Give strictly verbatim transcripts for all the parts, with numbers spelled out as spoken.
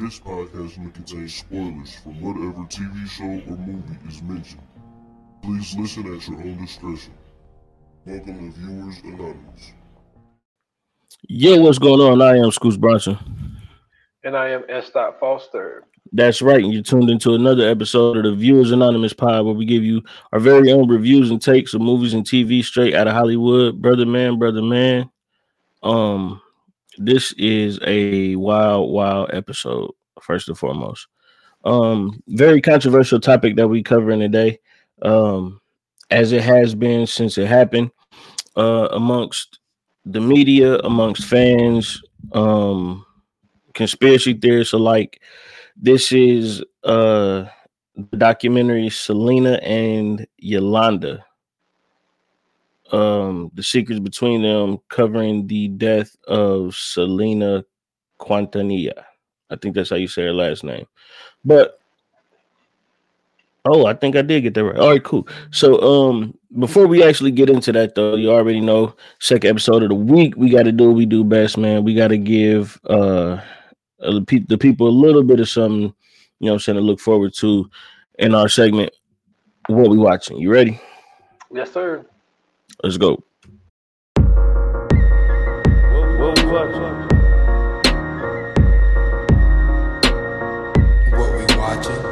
This podcast may contain spoilers from whatever T V show or movie is mentioned. Please listen at your own discretion. Welcome to Viewers Anonymous. Yeah, what's going on? I am Scoots Bronson. And I am S. Foster. That's right. And you're tuned into another episode of the Viewers Anonymous Pod, where we give you our very own reviews and takes of movies and T V straight out of Hollywood. Brother man, brother man. Um, this is a wild, wild episode, first and foremost. Um, very controversial topic that we covering today. Um, as it has been since it happened, uh, amongst the media, amongst fans, um, conspiracy theorists alike. This is uh the documentary Selena and Yolanda. Um, the secrets between them, covering the death of Selena Quintanilla. I think that's how you say her last name. But oh, I think I did get that right. All right, cool. So um before we actually get into that though, you already know, second episode of the week, we gotta do what we do best, man. We gotta give uh the people a little bit of something, you know what I'm saying, to look forward to in our segment, What We Watching. You ready? Yes, sir. Let's go. What we watching? What we watching?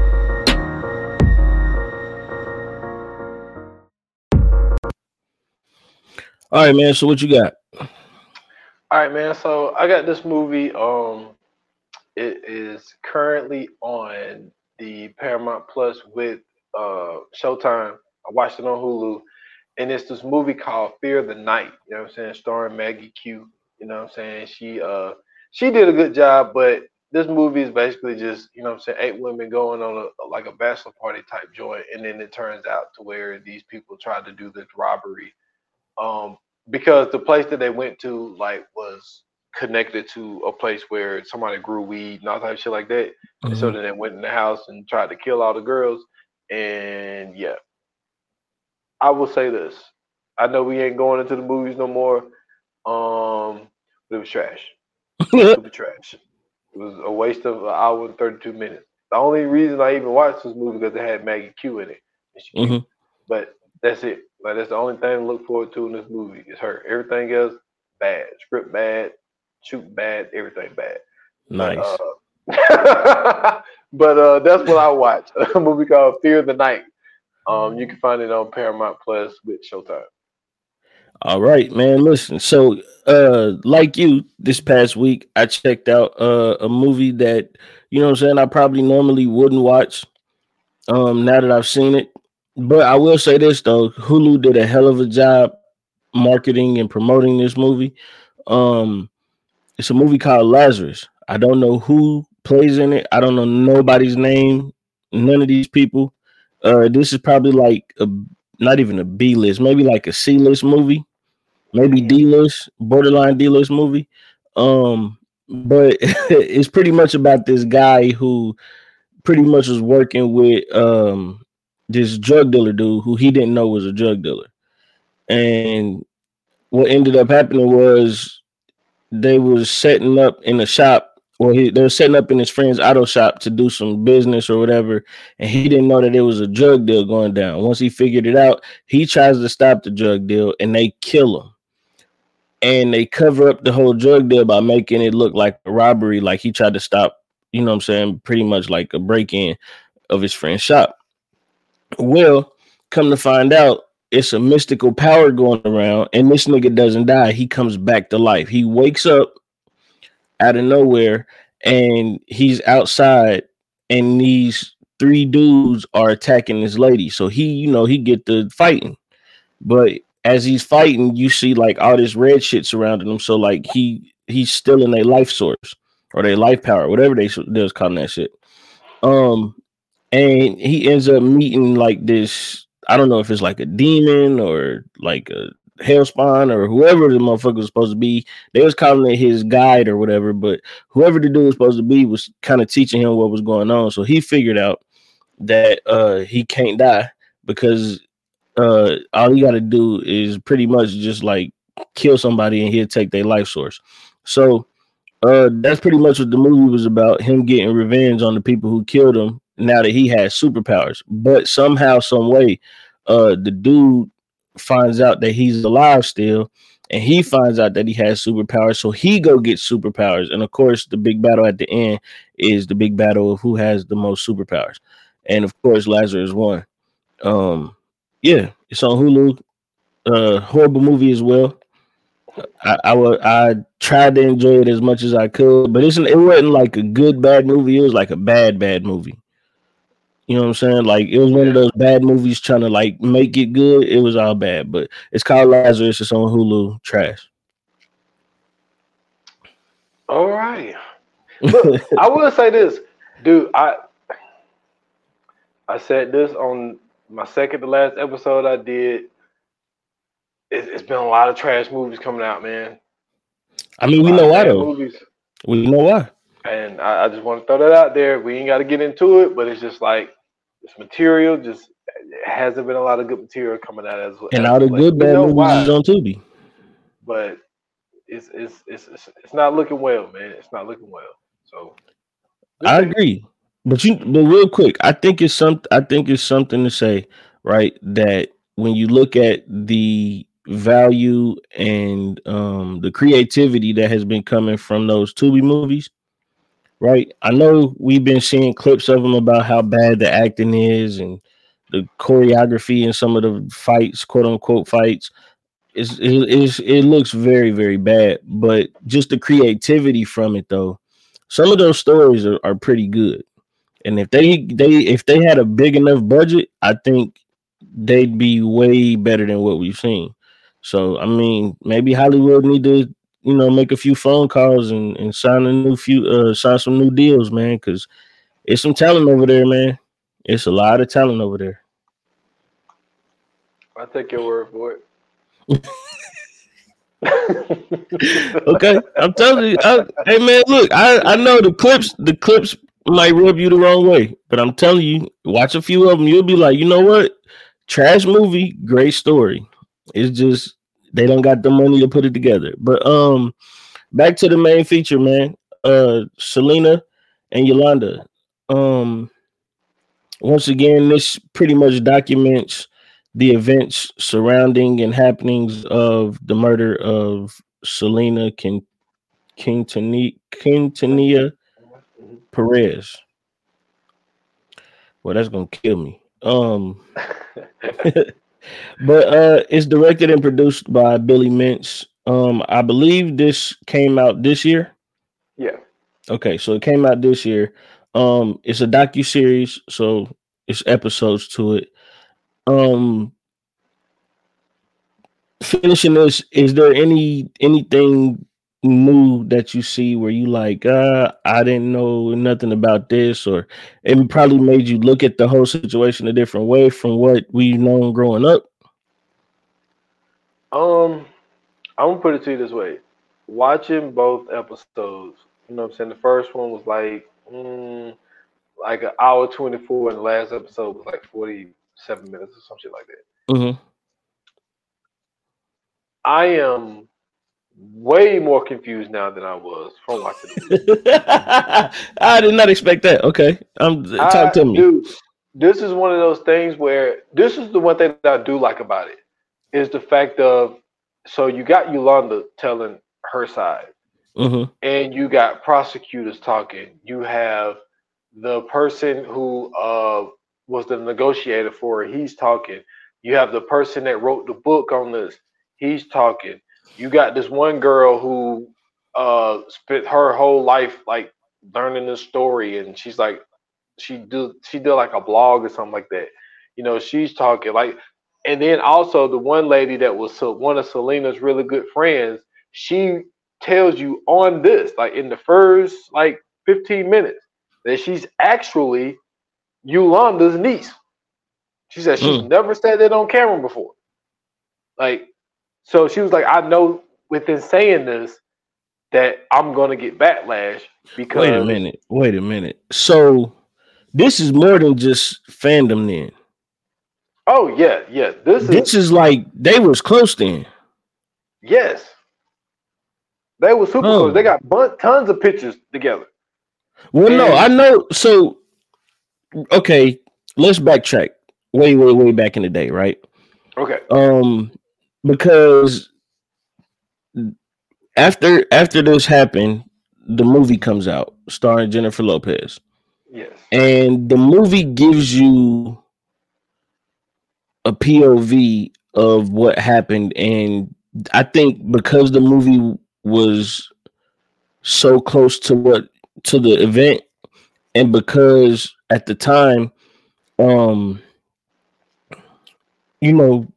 All right, man. So what you got? All right, man. So I got this movie. Um, it is currently on the Paramount Plus with uh Showtime. I watched it on Hulu, and it's this movie called Fear the Night. You know what I'm saying? Starring Maggie Q. You know what I'm saying? She uh she did a good job, but this movie is basically just, you know what I'm saying, eight women going on a like a bachelor party type joint, and then it turns out to where these people tried to do this robbery. Um, because the place that they went to like was connected to a place where somebody grew weed and all type of shit like that. Mm-hmm. And so then they went in the house and tried to kill all the girls. And yeah, I will say this. I know we ain't going into the movies no more. Um, but it was trash. It was trash. It was a waste of an hour and thirty-two minutes. The only reason I even watched this movie because it had Maggie Q in it. And she mm-hmm. But that's it. Like that's the only thing to look forward to in this movie is her. Everything else bad. Script bad, shoot bad, everything bad. Nice. But uh, but, uh, that's what I watch. A movie called Fear the Night. Um, you can find it on Paramount Plus with Showtime. All right, man. Listen, so uh, like you, this past week I checked out uh, a movie that, you know what I'm saying, I probably normally wouldn't watch. Um, now that I've seen it. But I will say this though, Hulu did a hell of a job marketing and promoting this movie. Um, it's a movie called Lazarus. I don't know who plays in it. I don't know nobody's name. None of these people. Uh, this is probably like a not even a B list, maybe like a C list movie, maybe D list, borderline D list movie. Um, but it's pretty much about this guy who pretty much was working with um. this drug dealer dude who he didn't know was a drug dealer. And what ended up happening was they was setting up in a shop, or he, they were setting up in his friend's auto shop to do some business or whatever. And he didn't know that there was a drug deal going down. Once he figured it out, he tries to stop the drug deal and they kill him. And they cover up the whole drug deal by making it look like a robbery. Like he tried to stop, you know what I'm saying? Pretty much like a break-in of his friend's shop. Well, come to find out, it's a mystical power going around, and this nigga doesn't die. He comes back to life. He wakes up out of nowhere, and he's outside, and these three dudes are attacking this lady. So he, you know, he get the fighting. But as he's fighting, you see like all this red shit surrounding him. So like he he's stealing their life source or their life power, whatever they they was calling that shit. Um. And he ends up meeting like this, I don't know if it's like a demon or like a hellspawn or whoever the motherfucker was supposed to be. They was calling it his guide or whatever, but whoever the dude was supposed to be was kind of teaching him what was going on. So he figured out that uh, he can't die because uh, all he got to do is pretty much just like kill somebody and he'll take their life source. So Uh, that's pretty much what the movie was about. Him getting revenge on the people who killed him. Now that he has superpowers, but somehow, some way, uh, the dude finds out that he's alive still, and he finds out that he has superpowers. So he go get superpowers, and of course, the big battle at the end is the big battle of who has the most superpowers, and of course, Lazarus won. Um, yeah, it's on Hulu. Uh, horrible movie as well. I, I wa- I tried to enjoy it as much as I could, but it's it wasn't like a good bad movie. It was like a bad bad movie. You know what I'm saying? Like it was one of Yeah. those bad movies trying to like make it good. It was all bad, but it's called Lazarus. It's on Hulu. Trash. All right. Look, I will say this, dude. I I said this on my second to last episode I did. It, it's been a lot of trash movies coming out, man. I mean, A we lot know of why bad though. movies. We know why. And I, I just want to throw that out there. We ain't got to get into it, but it's just like this material just it hasn't been a lot of good material coming out as And as all of the late. good We bad know movies is why, on Tubi. but it's it's it's it's, it's not looking well, man. It's not looking well. So I just saying. agree, but you, but real quick, I think it's some. I think it's something to say, right? That when you look at the value and um the creativity that has been coming from those Tubi movies, right? I know we've been seeing clips of them about how bad the acting is and the choreography and some of the fights, quote unquote fights. Is it, is it looks very very bad, but just the creativity from it though. Some of those stories are, are pretty good. And if they they if they had a big enough budget, I think they'd be way better than what we've seen. So I mean, maybe Hollywood need to you know make a few phone calls and, and sign a new few uh sign some new deals, man, because it's some talent over there, man. It's a lot of talent over there. I take your word for it. Okay, I'm telling you, I, hey man, look, I I know the clips the clips might rub you the wrong way, but I'm telling you, watch a few of them, you'll be like, you know what, trash movie, great story. It's just they don't got the money to put it together. But um, back to the main feature, man. Uh, Selena and Yolanda. Um, once again, this pretty much documents the events surrounding and happenings of the murder of Selena King Quintanilla, Quintanilla Perez. Well, that's gonna kill me. Um, but uh, it's directed and produced by Billy Mintz. Um, I believe this came out this year. Yeah. Okay, so it came out this year. Um, it's a docu series, so it's episodes to it. Um, finishing this, is there any anything new that you see where you like, uh, I didn't know nothing about this, or it probably made you look at the whole situation a different way from what we've known growing up? Um, I'm gonna put it to you this way: watching both episodes, you know what I'm saying. The first one was like, mm, like an hour twenty four, and the last episode was like forty seven minutes or some shit like that. Mm-hmm. I am way more confused now than I was from watching the movie. I did not expect that. Okay, um, talk I to me. dude, this is one of those things where this is the one thing that I do like about it is the fact of so you got Yolanda telling her side, Mm-hmm. and you got prosecutors talking. You have the person who uh was the negotiator for it. He's talking. You have the person that wrote the book on this. He's talking. You got this one girl who uh spent her whole life like learning this story, and she's like she do she did like a blog or something like that. You know, she's talking like, and then also the one lady that was so, one of Selena's really good friends. She tells you on this like in the first like fifteen minutes that she's actually Yolanda's niece. She said she's Mm. never said that on camera before. Like, so she was like, I know within saying this that I'm gonna get backlash Wait a because minute. Wait a minute. So this is more than just fandom. Then oh yeah, yeah, this is this is like they was close then. yes. They were super Oh. close. They got bun- tons of pictures together. Well, And- no, I know. So, okay, let's backtrack. Way, way, way back in the day, right? Okay. Um, because after after this happened, the movie comes out starring Jennifer Lopez, Yes. and the movie gives you a P O V of what happened, and I think because the movie was so close to what to the event, and because at the time, um, you know,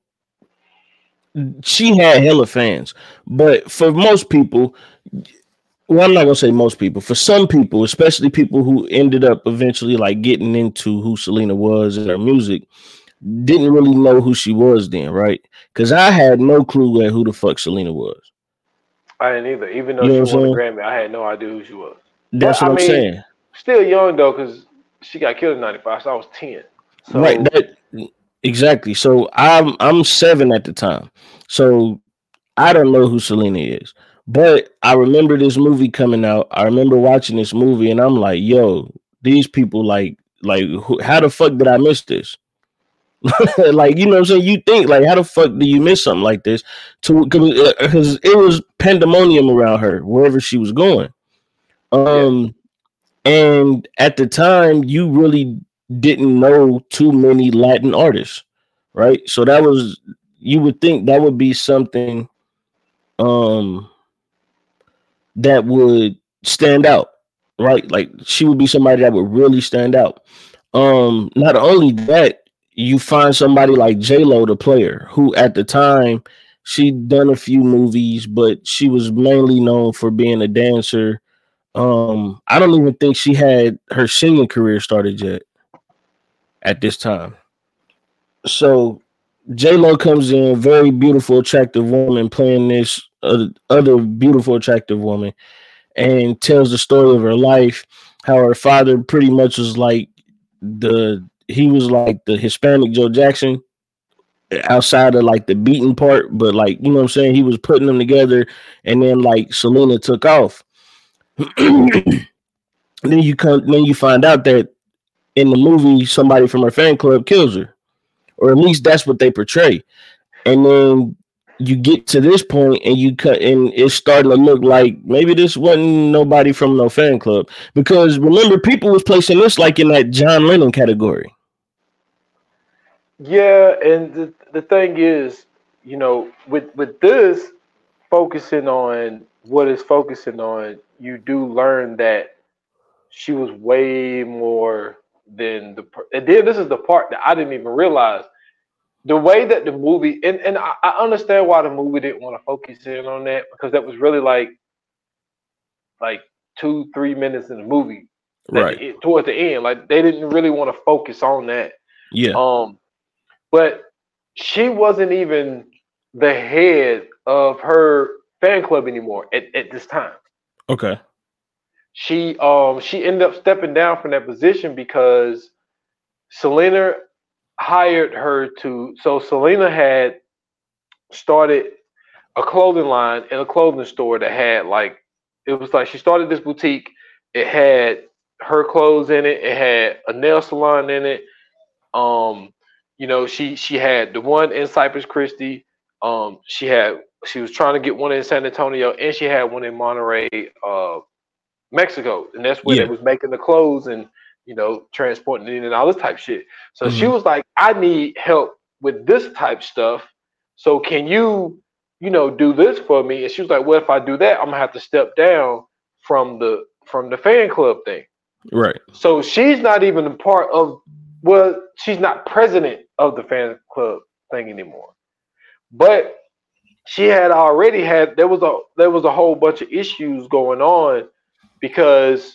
she had hella fans, but for most people, well, I'm not gonna say most people. For some people, especially people who ended up eventually like getting into who Selena was and her music, didn't really know who she was then, right? Because I had no clue at who the fuck Selena was. I didn't either. Even though You know she what I'm won a saying? Grammy, I had no idea who she was. That's But, what I I'm mean, saying. Still young though, because she got killed in ninety-five, so I was ten. So, Right. That exactly. So I'm I'm seven at the time. So I don't know who Selena is. But I remember this movie coming out. I remember watching this movie and I'm like, yo, these people like like who, how the fuck did I miss this? Like, you know what I'm saying? You think like how the fuck do you miss something like this? To because it was pandemonium around her wherever she was going. Um and at the time you really didn't know too many Latin artists, right? So that was you would think that would be something um that would stand out, right? Like she would be somebody that would really stand out. Um, not only that, you find somebody like J Lo, the player, who at the time she'd done a few movies, but she was mainly known for being a dancer. Um, I don't even think she had her singing career started yet at this time. So J Lo comes in, very beautiful, attractive woman, playing this uh, other beautiful, attractive woman, and tells the story of her life. How her father pretty much was like the he was like the Hispanic Joe Jackson outside of like the beaten part, but like you know what I'm saying, he was putting them together, and then like Selena took off. then you come, then you find out that in the movie somebody from her fan club kills her, or at least that's what they portray. And then you get to this point and you cut and it's starting to look like maybe this wasn't nobody from no fan club, because remember people was placing this like in that John Lennon category. yeah, and the the thing is, you know, with with this focusing on what it's focusing on, you do learn that she was way more than the. per- And then this is the part that I didn't even realize. The way that the movie, and, and I, I understand why the movie didn't want to focus in on that, because that was really like like two, three minutes in the movie. That Right. it, toward the end, like they didn't really want to focus on that. Yeah. Um, but she wasn't even the head of her fan club anymore at, at this time. Okay. She um she ended up stepping down from that position because Selena hired her to. So Selena had started a clothing line in a clothing store that had like it was like she started this boutique. It had her clothes in it. It had a nail salon in it. Um, you know, she she had the one in Cypress Christie. Um, she had she was trying to get one in San Antonio, and she had one in Monterey, uh, Mexico, and that's where Yeah. they was making the clothes and you know transporting it in and all this type shit. So she Mhm. was like, "I need help with this type stuff. So can you, you know, do this for me?" And she was like, "Well, if I do that, I'm gonna have to step down from the from the fan club thing." Right. So she's not even a part of. Well, she's not president of the fan club thing anymore. But she had already had there was a there was a whole bunch of issues going on because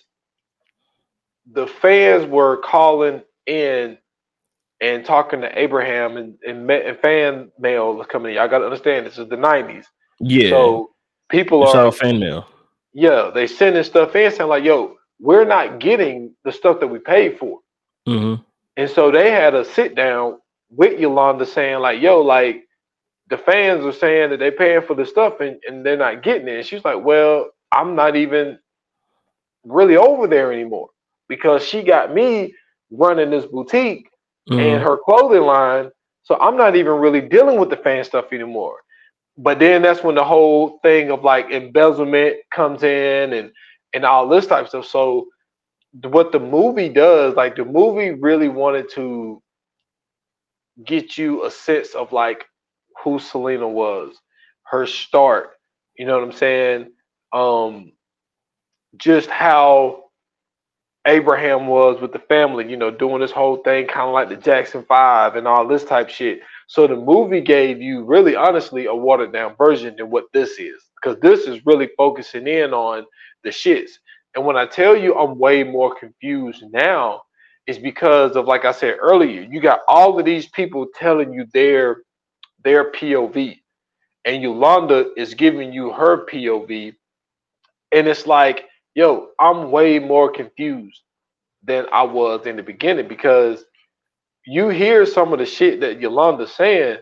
the fans were calling in and talking to Abraham and, and, and fan mail was coming in. Y'all gotta understand this is the nineties. Yeah. So people It's are all fan mail. yeah, they sending stuff in saying like, yo, we're not getting the stuff that we paid for. Mm-hmm. And so they had a sit down with Yolanda saying like, yo, like the fans are saying that they're paying for the stuff and, and they're not getting it. And she's like, well, I'm not even really over there anymore because she got me running this boutique mm-hmm. and her clothing line. So I'm not even really dealing with the fan stuff anymore. But then that's when the whole thing of like embezzlement comes in and, and all this type of stuff. So what the movie does, like the movie really wanted to get you a sense of like who Selena was, her start, you know what I'm saying? Um, just how Abraham was with the family, you know, doing this whole thing kind of like the Jackson Five and all this type shit. So the movie gave you really honestly a watered down version than what this is, because this is really focusing in on the shits. And when I tell you I'm way more confused now, it's because of, like I said earlier, you got all of these people telling you their their P O V, and Yolanda is giving you her P O V, and it's like, yo, I'm way more confused than I was in the beginning, because you hear some of the shit that Yolanda's saying,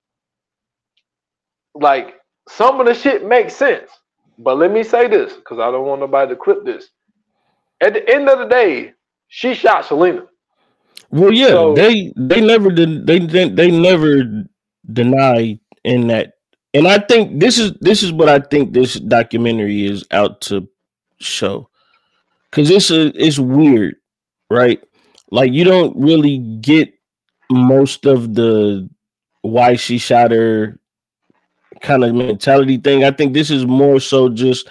like some of the shit makes sense. But let me say this, because I don't want nobody to clip this. At the end of the day, she shot Selena. Well, yeah, so, they they never did they, they they never deny in that, and I think this is this is what I think this documentary is out to show, because it's a it's weird, right? Like you don't really get most of the why she shot her kind of mentality thing. I think this is more so just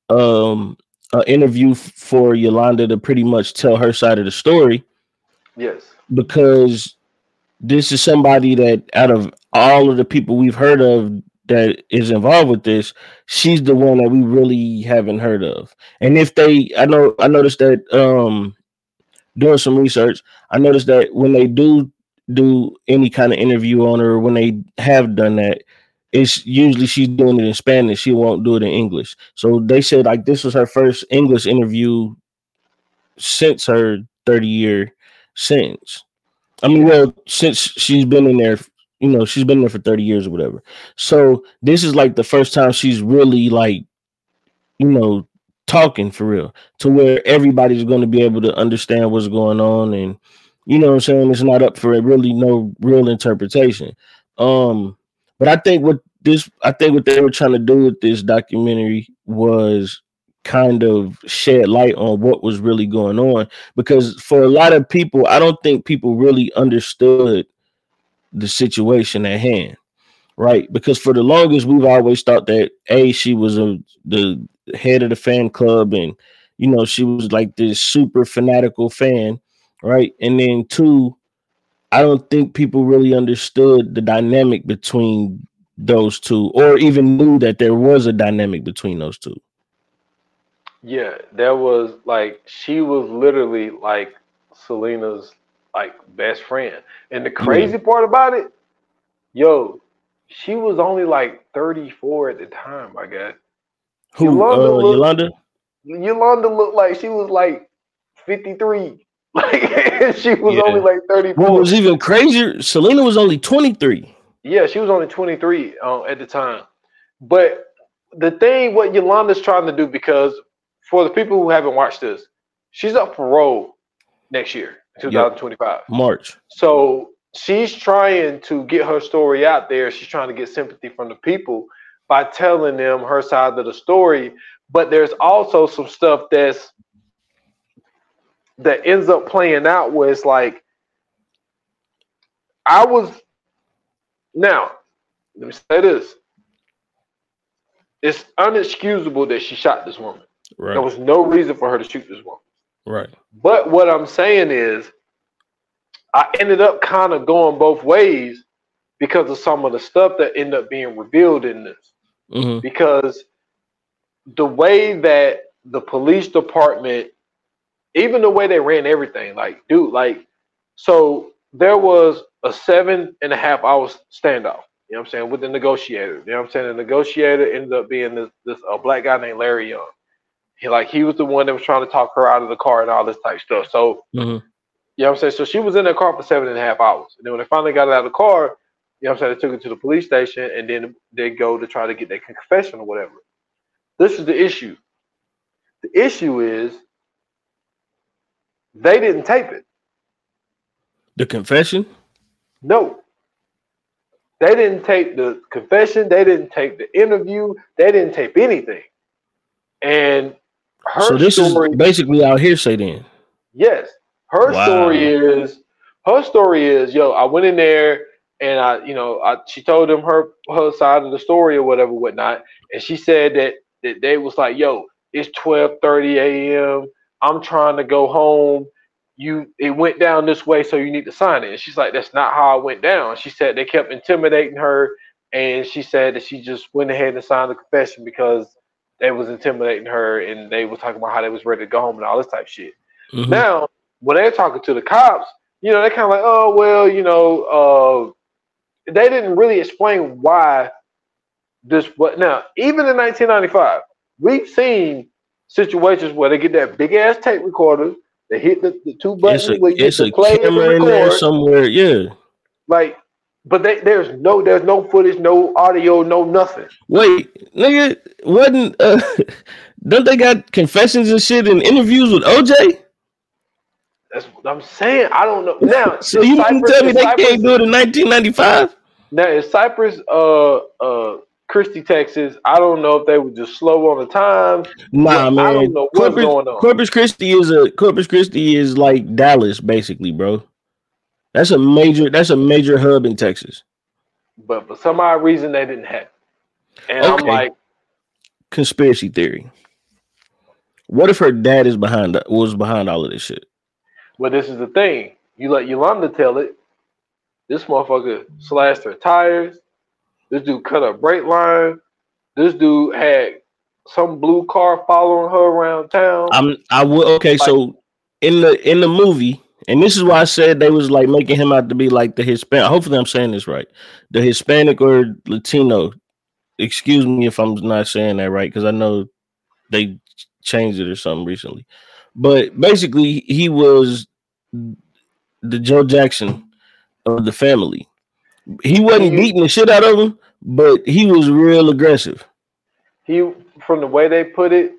um an interview for Yolanda to pretty much tell her side of the story. Yes. Because this is somebody that out of all of the people we've heard of that is involved with this, she's the one that we really haven't heard of. And if they, I know, I noticed that um, doing some research, I noticed that when they do do any kind of interview on her, when they have done that, it's usually she's doing it in Spanish. She won't do it in English. So they said like this was her first English interview since her thirty year sentence. I mean, well, since she's been in there, you know, she's been there for thirty years or whatever. So this is like the first time she's really like, you know, talking for real, to where everybody's going to be able to understand what's going on. And, you know what I'm saying? It's not up for really no real interpretation. Um, but I think what this, I think what they were trying to do with this documentary was kind of shed light on what was really going on, because for a lot of people, I don't think people really understood the situation at hand, right? Because for the longest, we've always thought that A, she was a, the head of the fan club, and you know, she was like this super fanatical fan, right? And then two, I don't think people really understood the dynamic between those two, or even knew that there was a dynamic between those two. Yeah, there was like, she was literally like Selena's like best friend. And the crazy yeah. part about it, yo, she was only like thirty-four at the time, I guess. Who, Yolanda? Uh, looked, Yolanda? Yolanda looked like she was like fifty-three. Like she was yeah. only like thirty-four. What was even crazier, Selena was only twenty-three. Yeah, she was only twenty-three uh, at the time. But the thing, what Yolanda's trying to do, because for the people who haven't watched this, she's up for parole next year, twenty twenty-five. Yep. March. So she's trying to get her story out there. She's trying to get sympathy from the people by telling them her side of the story. But there's also some stuff that's that ends up playing out where it's like, I was, now, let me say this. It's unexcusable that she shot this woman. Right. There was no reason for her to shoot this woman. Right. But what I'm saying is, I ended up kind of going both ways because of some of the stuff that ended up being revealed in this. Mm-hmm. Because the way that the police department, even the way they ran everything, like, dude, like, so there was a seven and a half hour standoff, you know what I'm saying, with the negotiator. You know what I'm saying? The negotiator ended up being this, this a black guy named Larry Young. He, like, he was the one that was trying to talk her out of the car and all this type stuff. So, mm-hmm. you know what I'm saying? So she was in the car for seven and a half hours. And then when they finally got her out of the car, You know what I'm saying? They took it to the police station, and then they go to try to get their confession or whatever. This is the issue. The issue is they didn't tape it. The confession? No. They didn't tape the confession. They didn't tape the interview. They didn't tape anything. And her so this story is basically our hearsay then. Yes. Her Wow. story is her story is, yo, I went in there and I, you know, I, she told them her her side of the story or whatever, whatnot. And she said that, that they was like, yo, it's twelve thirty a.m. I'm trying to go home. You it went down this way, so you need to sign it. And she's like, that's not how it went down. She said they kept intimidating her, and she said that she just went ahead and signed the confession because they was intimidating her and they was talking about how they was ready to go home and all this type of shit. Mm-hmm. Now, when they're talking to the cops, you know, they're kind of like, oh, well, you know, uh, they didn't really explain why this, what now, even in nineteen ninety-five, we've seen situations where they get that big ass tape recorder, they hit the, the two buttons it's a, where you it's get a to play and camera in there somewhere, yeah. Like, but they, there's no there's no footage, no audio, no nothing. Wait, nigga, wasn't uh, don't they got confessions and shit in interviews with O J? That's what I'm saying. I don't know. Now, so you can tell me they Cypress, can't do it in nineteen ninety-five? Now, in Cypress, uh, uh, Christie, Texas, I don't know if they were just slow on the time. Nah, yeah, man. I don't know what's Corpus, going on. Corpus Christi is a Corpus Christi is like Dallas, basically, bro. That's a major. That's a major hub in Texas. But for some odd reason, they didn't have it. And okay. I'm like, conspiracy theory. What if her dad is behind was behind all of this shit? Well, this is the thing. You let Yolanda tell it. This motherfucker slashed her tires. This dude cut her brake line. This dude had some blue car following her around town. I'm. I would. Okay, like, so in the in the movie, and this is why I said they was like making him out to be like the Hispanic. Hopefully, I'm saying this right. The Hispanic or Latino. Excuse me if I'm not saying that right, because I know they changed it or something recently. But basically, he was the Joe Jackson of the family. He wasn't beating the shit out of him, but he was real aggressive. He, from the way they put it,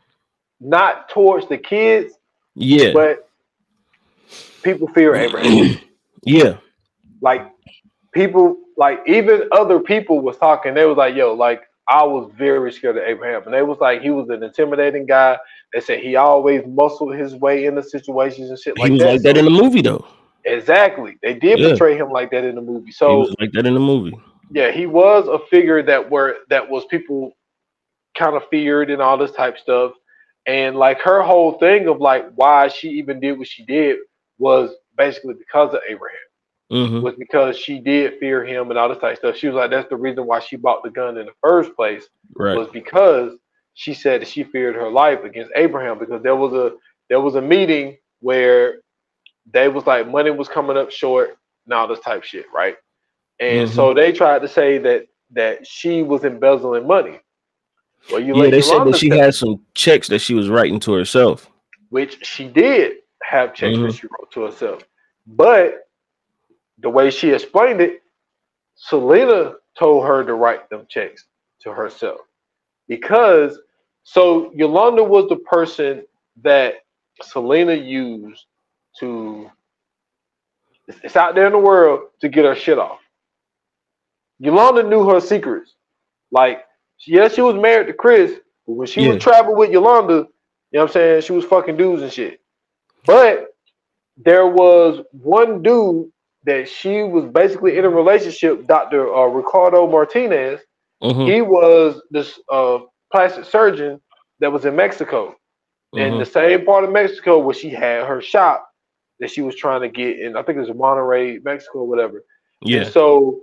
not towards the kids, yeah, but people fear Abraham. yeah, like people, like even other people was talking. They was like, "Yo, like I was very scared of Abraham," and they was like, "He was an intimidating guy." They said he always muscled his way into situations and shit like that. He was that. like so, that in the movie, though. Exactly, they did yeah. portray him like that in the movie. So he was like that in the movie. Yeah, he was a figure that were that was people kind of feared and all this type stuff. And like her whole thing of like why she even did what she did was basically because of Abraham. Mm-hmm. Was because she did fear him and all this type of stuff. She was like, that's the reason why she bought the gun in the first place. Right. Was because she said that she feared her life against Abraham, because there was a there was a meeting where they was like money was coming up short and all this type of shit, right? And mm-hmm. so they tried to say that that she was embezzling money. Well, you yeah, they said that she had some checks that she was writing to herself, which she did have checks mm-hmm. that she wrote to herself. But the way she explained it, Selena told her to write them checks to herself, because so Yolanda was the person that Selena used to. It's out there in the world to get her shit off. Yolanda knew her secrets. Like, yeah, she was married to Chris, but when she yeah. would travel with Yolanda, you know what I'm saying, she was fucking dudes and shit. But there was one dude that she was basically in a relationship, Doctor Uh, Ricardo Martinez. Mm-hmm. He was this uh, plastic surgeon that was in Mexico. Mm-hmm. In the same part of Mexico where she had her shop that she was trying to get in, I think it was Monterrey, Mexico, or whatever. Yeah. And so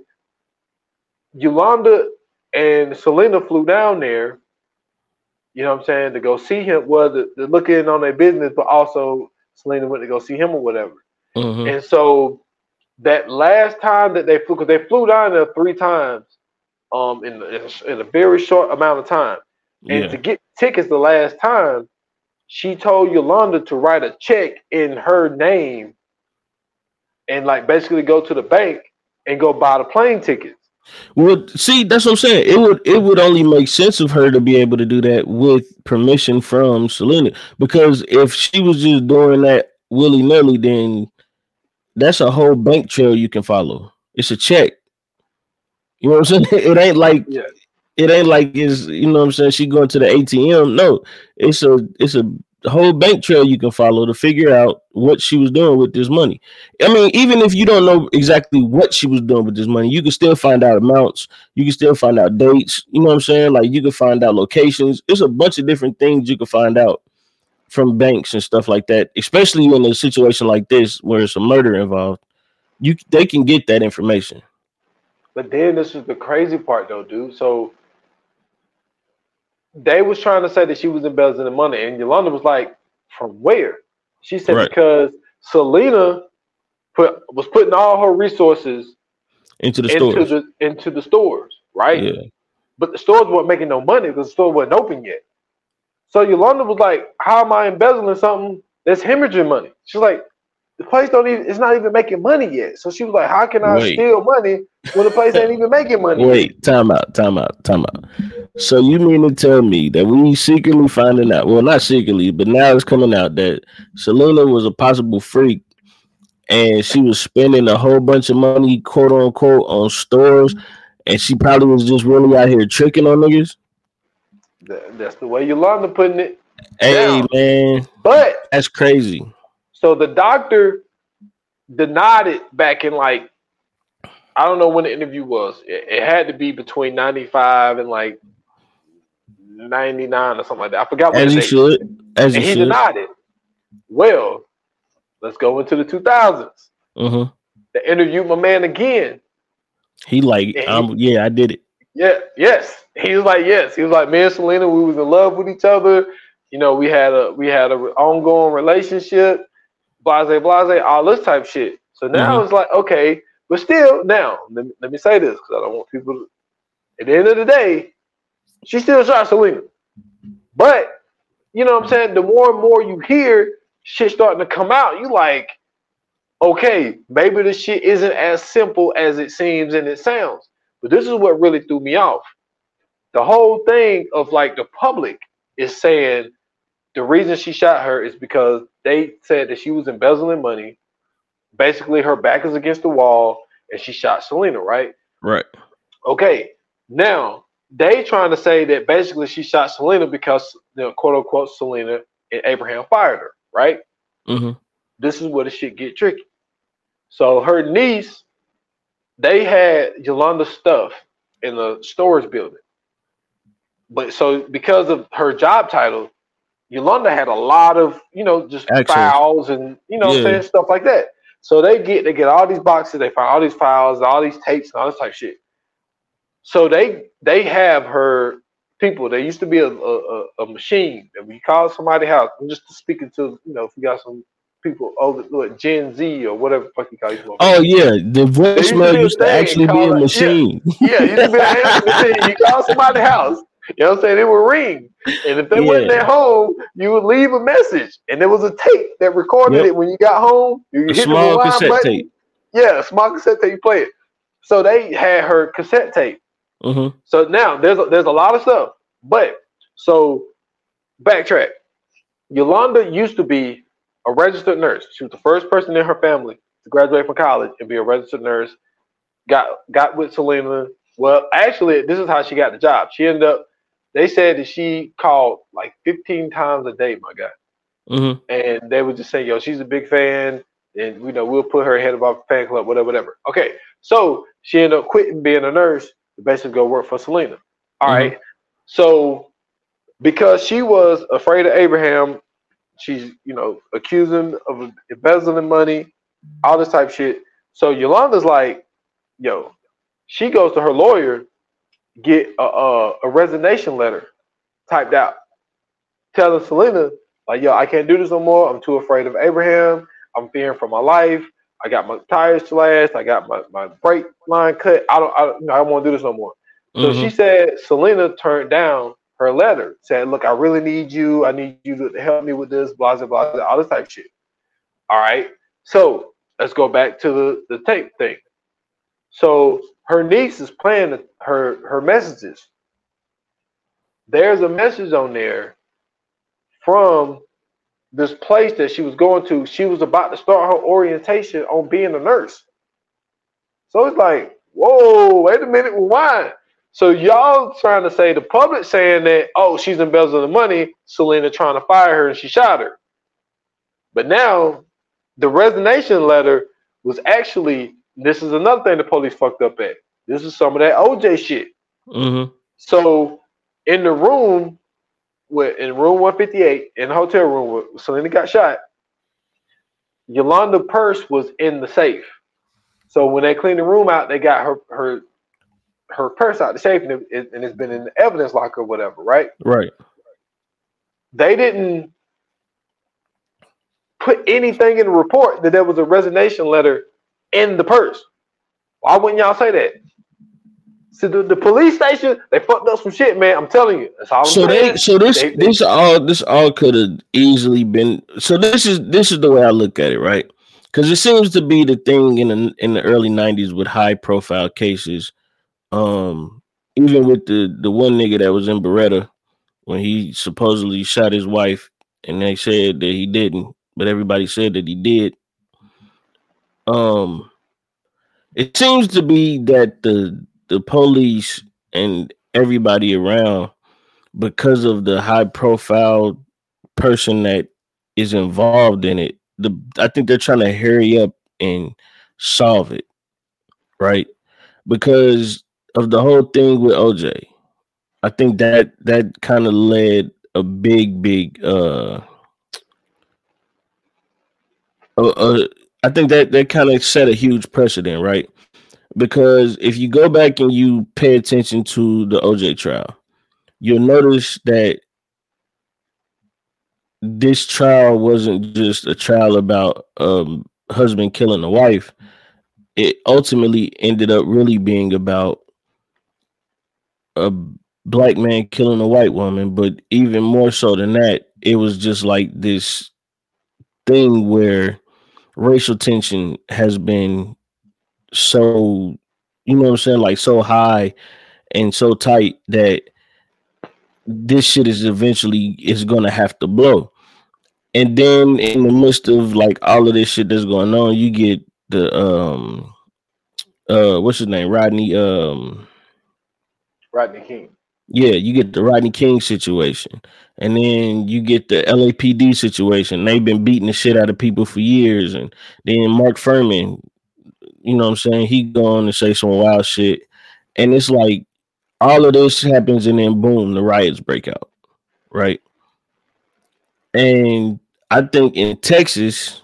Yolanda and Selena flew down there, you know what I'm saying, to go see him. Well, to, to look in on their business, but also Selena went to go see him or whatever. Mm-hmm. And so that last time that they flew, because they flew down there three times um, in, in, a, in a very short amount of time. And yeah. to get tickets the last time, she told Yolanda to write a check in her name and like basically go to the bank and go buy the plane tickets. Well, see, that's what I'm saying. It would it would only make sense of her to be able to do that with permission from Selena. Because if she was just doing that willy nilly, then that's a whole bank trail you can follow. It's a check. You know what I'm saying? It ain't like Yeah. it ain't like it's you know what I'm saying. She going to the A T M. No, it's a it's a whole bank trail you can follow to figure out what she was doing with this money. I mean, even if you don't know exactly what she was doing with this money, you can still find out amounts. You can still find out dates. You know what I'm saying? Like you can find out locations. It's a bunch of different things you can find out from banks and stuff like that. Especially in a situation like this where it's a murder involved, you they can get that information. But then this is the crazy part, though, dude. So they was trying to say that she was embezzling the money, and Yolanda was like, "From where?" She said, Right. "Because Selena put was putting all her resources Into the into stores. the into the stores, right? Yeah. But the stores weren't making no money because the store wasn't open yet. So Yolanda was like, "How am I embezzling something that's hemorrhaging money?" She's like, "The place don't even it's not even making money yet." So she was like, "How can I Wait. steal money when the place ain't even making money?" yet? Wait, time out, time out, time out. So you mean to tell me that we secretly finding out, well, not secretly, but now it's coming out that Selena was a possible freak and she was spending a whole bunch of money, quote unquote, on stores, and she probably was just really out here tricking on niggas? That- That's the way Yolanda putting it. Hey, Now, man, but that's crazy. so the doctor denied it back in like I don't know when the interview was. It, it had to be between ninety-five and like ninety-nine or something like that. I forgot what As the he date. should. As he And he should. denied it. Well, let's go into the two thousands. Uh-huh. They interviewed my man again. He like, And he- um, yeah, I did it. Yeah, yes. He was like, yes. He was like, me and Selena, we was in love with each other. You know, we had a we had a ongoing relationship, blase, blase, all this type shit. So now Mhm. it's like, okay, but still, now let me, let me say this because I don't want people to. At the end of the day, she still shot Selena. But you know what I'm saying? The more and more you hear shit starting to come out, you like, okay, maybe this shit isn't as simple as it seems and it sounds. But this is what really threw me off. The whole thing of like the public is saying the reason she shot her is because they said that she was embezzling money. Basically, her back is against the wall and she shot Selena, right? Right. Okay, now they trying to say that basically she shot Selena because, you know, quote unquote, Selena and Abraham fired her, right? Mm-hmm. This is where the shit get tricky. So her niece, they had Yolanda's stuff in the storage building. But so because of her job title, Yolanda had a lot of, you know, just Access. files and, you know what I'm Yeah. saying, stuff like that. So they get they get all these boxes, they find all these files, all these tapes, and all this type of shit. So they they have her people. There used to be a a, a machine that we call somebody's house. I'm just speaking to, you know, if you got some people over what Gen Z or whatever the fuck you call these motherfuckers. Oh yeah, the used to voicemail be a used to thing actually be called a a- machine. Yeah, it used to be an answer machine. You call somebody's house. You know what I'm saying? It would ring. And if they wasn't Yeah. at home, you would leave a message. And there was a tape that recorded Yep. it when you got home. You A hit the small rewind cassette button. tape. Yeah, a small cassette tape, you play it. So they had her cassette tape. Mm-hmm. So now there's a, there's a lot of stuff. But so backtrack. Yolanda used to be a registered nurse. She was the first person in her family to graduate from college and be a registered nurse. Got got with Selena. Well, actually, this is how she got the job. She ended up. They said that she called like fifteen times a day, my guy. Mm-hmm. And they would just say, "Yo, she's a big fan, and you know we'll put her ahead of our fan club, whatever, whatever." Okay, so she ended up quitting being a nurse to basically go work for Selena. All Mhm. right, so because she was afraid of Abraham, she's you know accusing of embezzling money, all this type of shit. So Yolanda's like, "Yo," she goes to her lawyer, get a a, a resignation letter typed out, telling Selena, like, yo, I can't do this no more. I'm too afraid of Abraham. I'm fearing for my life. I got my tires slashed. I got my, my brake line cut. I don't, I, don't, you know, I don't want to do this no more. So Mhm. she said Selena turned down her letter, said, look, I really need you. I need you to help me with this, blah, blah, blah, all this type of shit. All right. So let's go back to the, the tape thing. So her niece is playing her her messages. There's a message on there from this place that she was going to. She was about to start her orientation on being a nurse. So it's like, whoa, wait a minute, why? So y'all trying to say, the public saying that, oh, she's embezzling the money, Selena trying to fire her and she shot her. But now the resignation letter was actually, this is another thing the police fucked up at. This is some of that O J shit. Mm-hmm. So in the room, with in room one fifty-eight, in the hotel room where Selena got shot, Yolanda purse was in the safe. So when they cleaned the room out, they got her her her purse out the safe, and, it, and it's been in the evidence locker or whatever, right? Right. They didn't put anything in the report that there was a resignation letter in the purse. Why wouldn't y'all say that? So the, the police station, they fucked up some shit, man. I'm telling you. That's all I'm so saying. they so this they, this they, all this all could have easily been. So this is this is the way I look at it, right? Because it seems to be the thing in the in the early nineties with high profile cases. Um, even with the the one nigga that was in Beretta when he supposedly shot his wife, and they said that he didn't, but everybody said that he did. Um, it seems to be that the the police and everybody around, because of the high profile person that is involved in it, the I think they're trying to hurry up and solve it, right? Because of the whole thing with O J. I think that that kind of led a big, big uh, uh, uh I think that that kind of set a huge precedent, right? Because if you go back and you pay attention to the O J trial, you'll notice that this trial wasn't just a trial about um husband killing a wife. It ultimately ended up really being about a black man killing a white woman, but even more so than that, it was just like this thing where racial tension has been so, you know what I'm saying, like so high and so tight that this shit is eventually is gonna have to blow. And then in the midst of like all of this shit that's going on, you get the um uh what's his name? Rodney um Rodney King. Yeah, you get the Rodney King situation. And then you get the L A P D situation. They've been beating the shit out of people for years. And then Mark Furman, you know what I'm saying? He go on to say some wild shit. And it's like all of this happens and then boom, the riots break out. Right. And I think in Texas,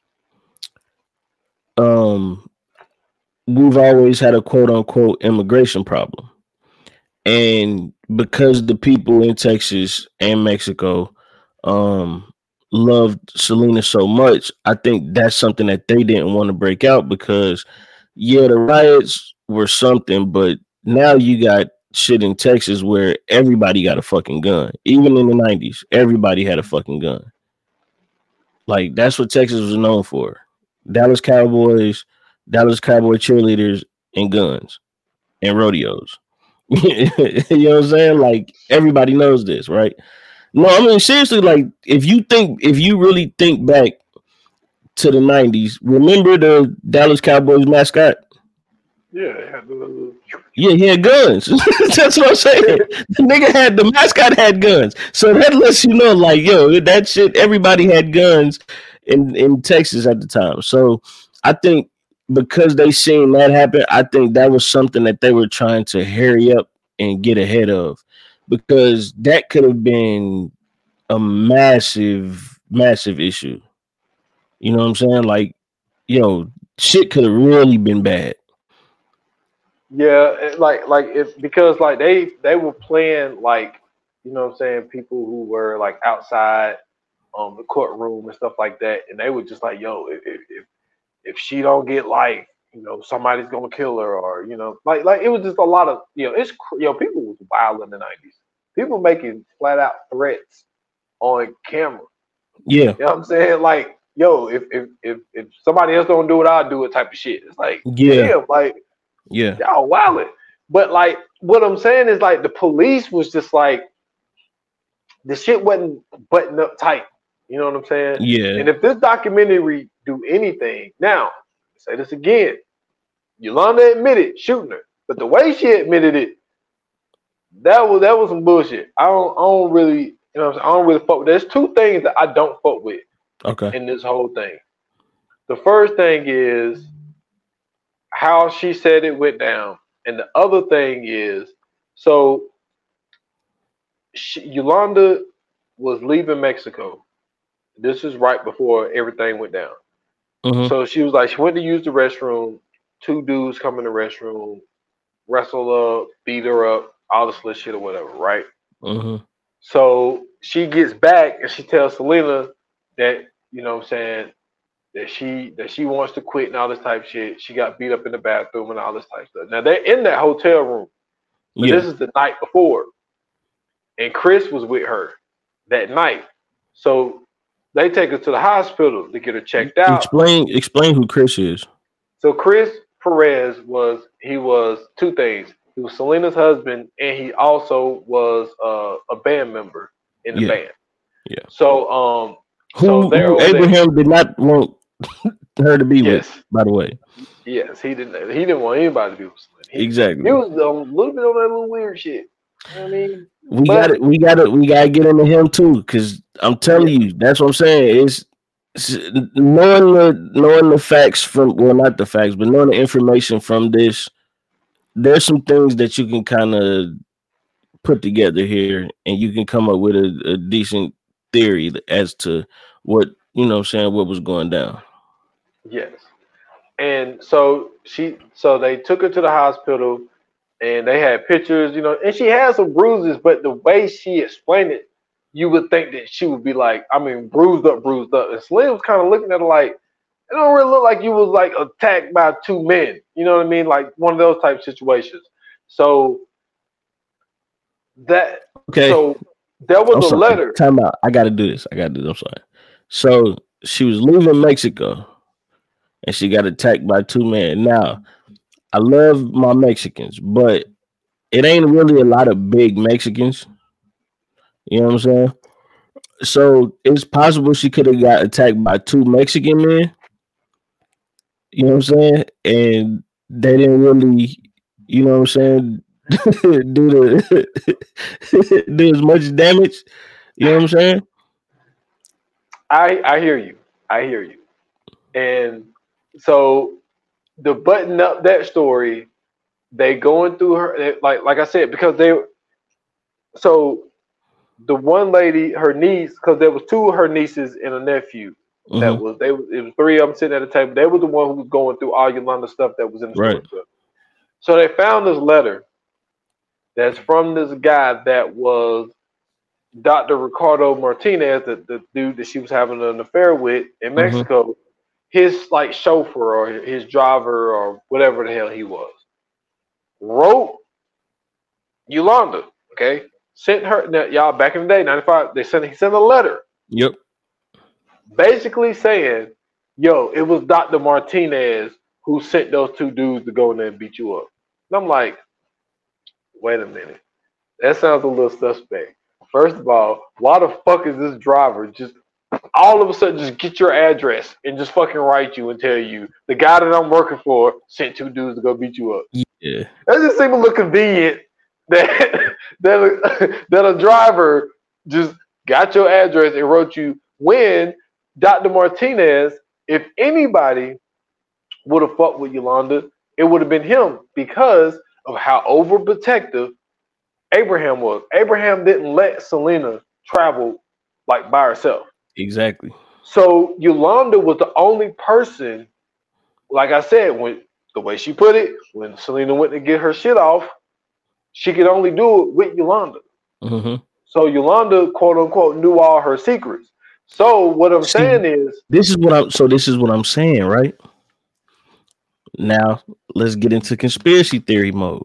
um, we've always had a quote unquote immigration problem. And because the people in Texas and Mexico um, loved Selena so much, I think that's something that they didn't want to break out because, yeah, the riots were something, but now you got shit in Texas where everybody got a fucking gun. Even in the nineties, everybody had a fucking gun. Like, that's what Texas was known for. Dallas Cowboys, Dallas Cowboy cheerleaders, and guns, and rodeos. You know what I'm saying? Like, everybody knows this, right? No, I mean, seriously, like, if you think, if you really think back to the nineties, remember the Dallas Cowboys mascot? Yeah, they had the... Yeah, he had guns. That's what I'm saying. The nigga had, the mascot had guns. So that lets you know, like, yo, that shit, everybody had guns in, in Texas at the time. So I think because they seen that happen, I think that was something that they were trying to hurry up and get ahead of, because that could have been a massive, massive issue. You know what I'm saying? Like, yo, shit could have really been bad. Yeah, like like if because like they they were playing like, you know what I'm saying, people who were like outside um the courtroom and stuff like that, and they were just like, yo, if if if she don't get life, you know, somebody's gonna kill her, or you know, like like it was just a lot of, you know, it's you know, people was wild in the nineties. People making flat out threats on camera. Yeah, you know what I'm saying? Like, yo, if if if, if somebody else don't do it, I'll do it type of shit. It's like, yeah, damn, like. Yeah. Y'all wildin'. But like, what I'm saying is like the police was just like the shit wasn't buttoned up tight. You know what I'm saying? Yeah. And if this documentary do anything, now say this again, Yolanda admitted shooting her, but the way she admitted it, that was that was some bullshit. I don't I don't really you know what I'm saying? I don't really fuck with. There's two things that I don't fuck with Okay. in this whole thing. The first thing is how she said it went down, and the other thing is so she, Yolanda was leaving Mexico. This is right before everything went down. Mm-hmm. So she was like, she went to use the restroom. Two dudes come in the restroom, wrestle up, beat her up, all this little shit or whatever, right? Mm-hmm. So she gets back and she tells Selena that, you know what I'm saying, that she that she wants to quit and all this type of shit. She got beat up in the bathroom and all this type of stuff. Now they're in that hotel room. But Yeah. this is the night before. And Chris was with her that night. So they take her to the hospital to get her checked out. Explain explain who Chris is. So Chris Perez was he was two things. He was Selena's husband, and he also was uh, a band member in the Yeah. band. Yeah. So um, Who, so they're who over there. Abraham did not want her to be Yes. with, by the way. Yes, he didn't. He didn't want anybody to be with Selena. He, Exactly. he was a little bit on that little weird shit. You know what I mean? We But- got it. We got it. We got to get into him too, because I'm telling Yeah. you, that's what I'm saying. It's, it's knowing the knowing the facts from well, not the facts, but knowing the information from this. There's some things that you can kind of put together here, and you can come up with a, a decent theory as to what you know. What I'm saying what was going down. Yes. And so she, so they took her to the hospital, and they had pictures, you know, and she had some bruises, but the way she explained it, you would think that she would be like, I mean, bruised up, bruised up. And Selena was kind of looking at her like, it don't really look like you was like attacked by two men. You know what I mean? Like one of those type of situations. So that, Okay. so there was I'm a sorry. letter. Time out. I got to do this. I got to do this. I'm sorry. So she was leaving Mexico, and she got attacked by two men. Now, I love my Mexicans, but it ain't really a lot of big Mexicans. You know what I'm saying? So it's possible she could have got attacked by two Mexican men. You know what I'm saying? And they didn't really, you know what I'm saying, do the do as much damage. You know what I'm saying? I I hear you. I hear you. And so the button up that story, they going through her they, like like I said, because they so the one lady, her niece, because there was two of her nieces and a nephew. That Mm-hmm. was they it was three of them sitting at a table. They were the one who was going through all Yolanda stuff that was in the Right. story. So they found this letter that's from this guy that was Doctor Ricardo Martinez, the, the dude that she was having an affair with in Mhm. Mexico, his like chauffeur or his driver or whatever the hell he was, wrote Yolanda, okay? Sent her now, y'all back in the day, ninety-five, they sent he sent a letter Yep. basically saying, yo, it was Doctor Martinez who sent those two dudes to go in there and beat you up. And I'm like, wait a minute. That sounds a little suspect. First of all, why the fuck is this driver just all of a sudden just get your address and just fucking write you and tell you the guy that I'm working for sent two dudes to go beat you up? Yeah. That just seems a little convenient that that a, that a driver just got your address and wrote you when Doctor Martinez, if anybody would have fucked with Yolanda, it would have been him because of how overprotective Abraham was. Abraham didn't let Selena travel like by herself. Exactly. So Yolanda was the only person, like I said, when the way she put it, when Selena went to get her shit off, she could only do it with Yolanda. Mm-hmm. So Yolanda, quote unquote, knew all her secrets. So what I'm See, saying is, This is what I'm. So this is what I'm saying, right? Now let's get into conspiracy theory mode.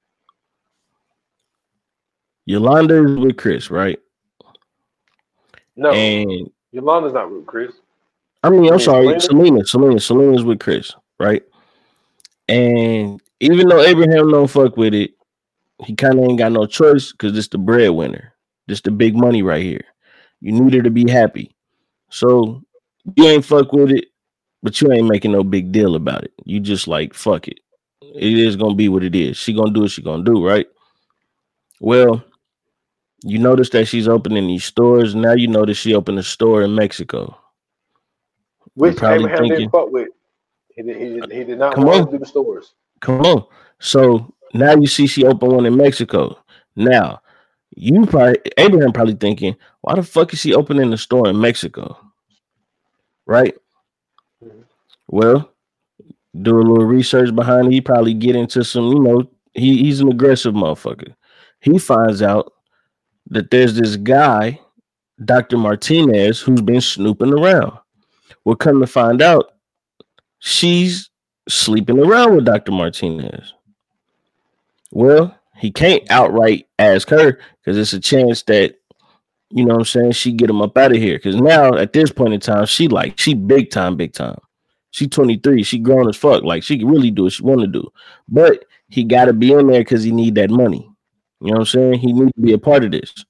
Yolanda is with Chris, right? no, And Yolanda's not with Chris. I mean, You I'm mean sorry, Selena? Selena, Selena, Selena's with Chris, right? And even though Abraham don't fuck with it, he kind of ain't got no choice because it's the breadwinner. This the big money right here. You need her to be happy. So you ain't fuck with it, but you ain't making no big deal about it. You just like, fuck it. It is gonna be what it is. She gonna do what she gonna do, right? Well, you notice that she's opening these stores. Now you notice she opened a store in Mexico. Which Abraham thinking, didn't fuck with. He did, he did, he did not want on. to do the stores. Come on. So now you see she opened one in Mexico. Now, you probably Abraham probably thinking, why the fuck is she opening a store in Mexico? Right? Mm-hmm. Well, do a little research behind it. He probably get into some, you know, he, he's an aggressive motherfucker. He finds out that there's this guy, Doctor Martinez, who's been snooping around. Well, come to find out, she's sleeping around with Doctor Martinez. Well, he can't outright ask her because it's a chance that, you know what I'm saying, she get him up out of here. Because now, at this point in time, she like, she big time, big time. She twenty-three. She grown as fuck. Like, she can really do what she want to do. But he got to be in there because he need that money. You know what I'm saying? He need to be a part of this.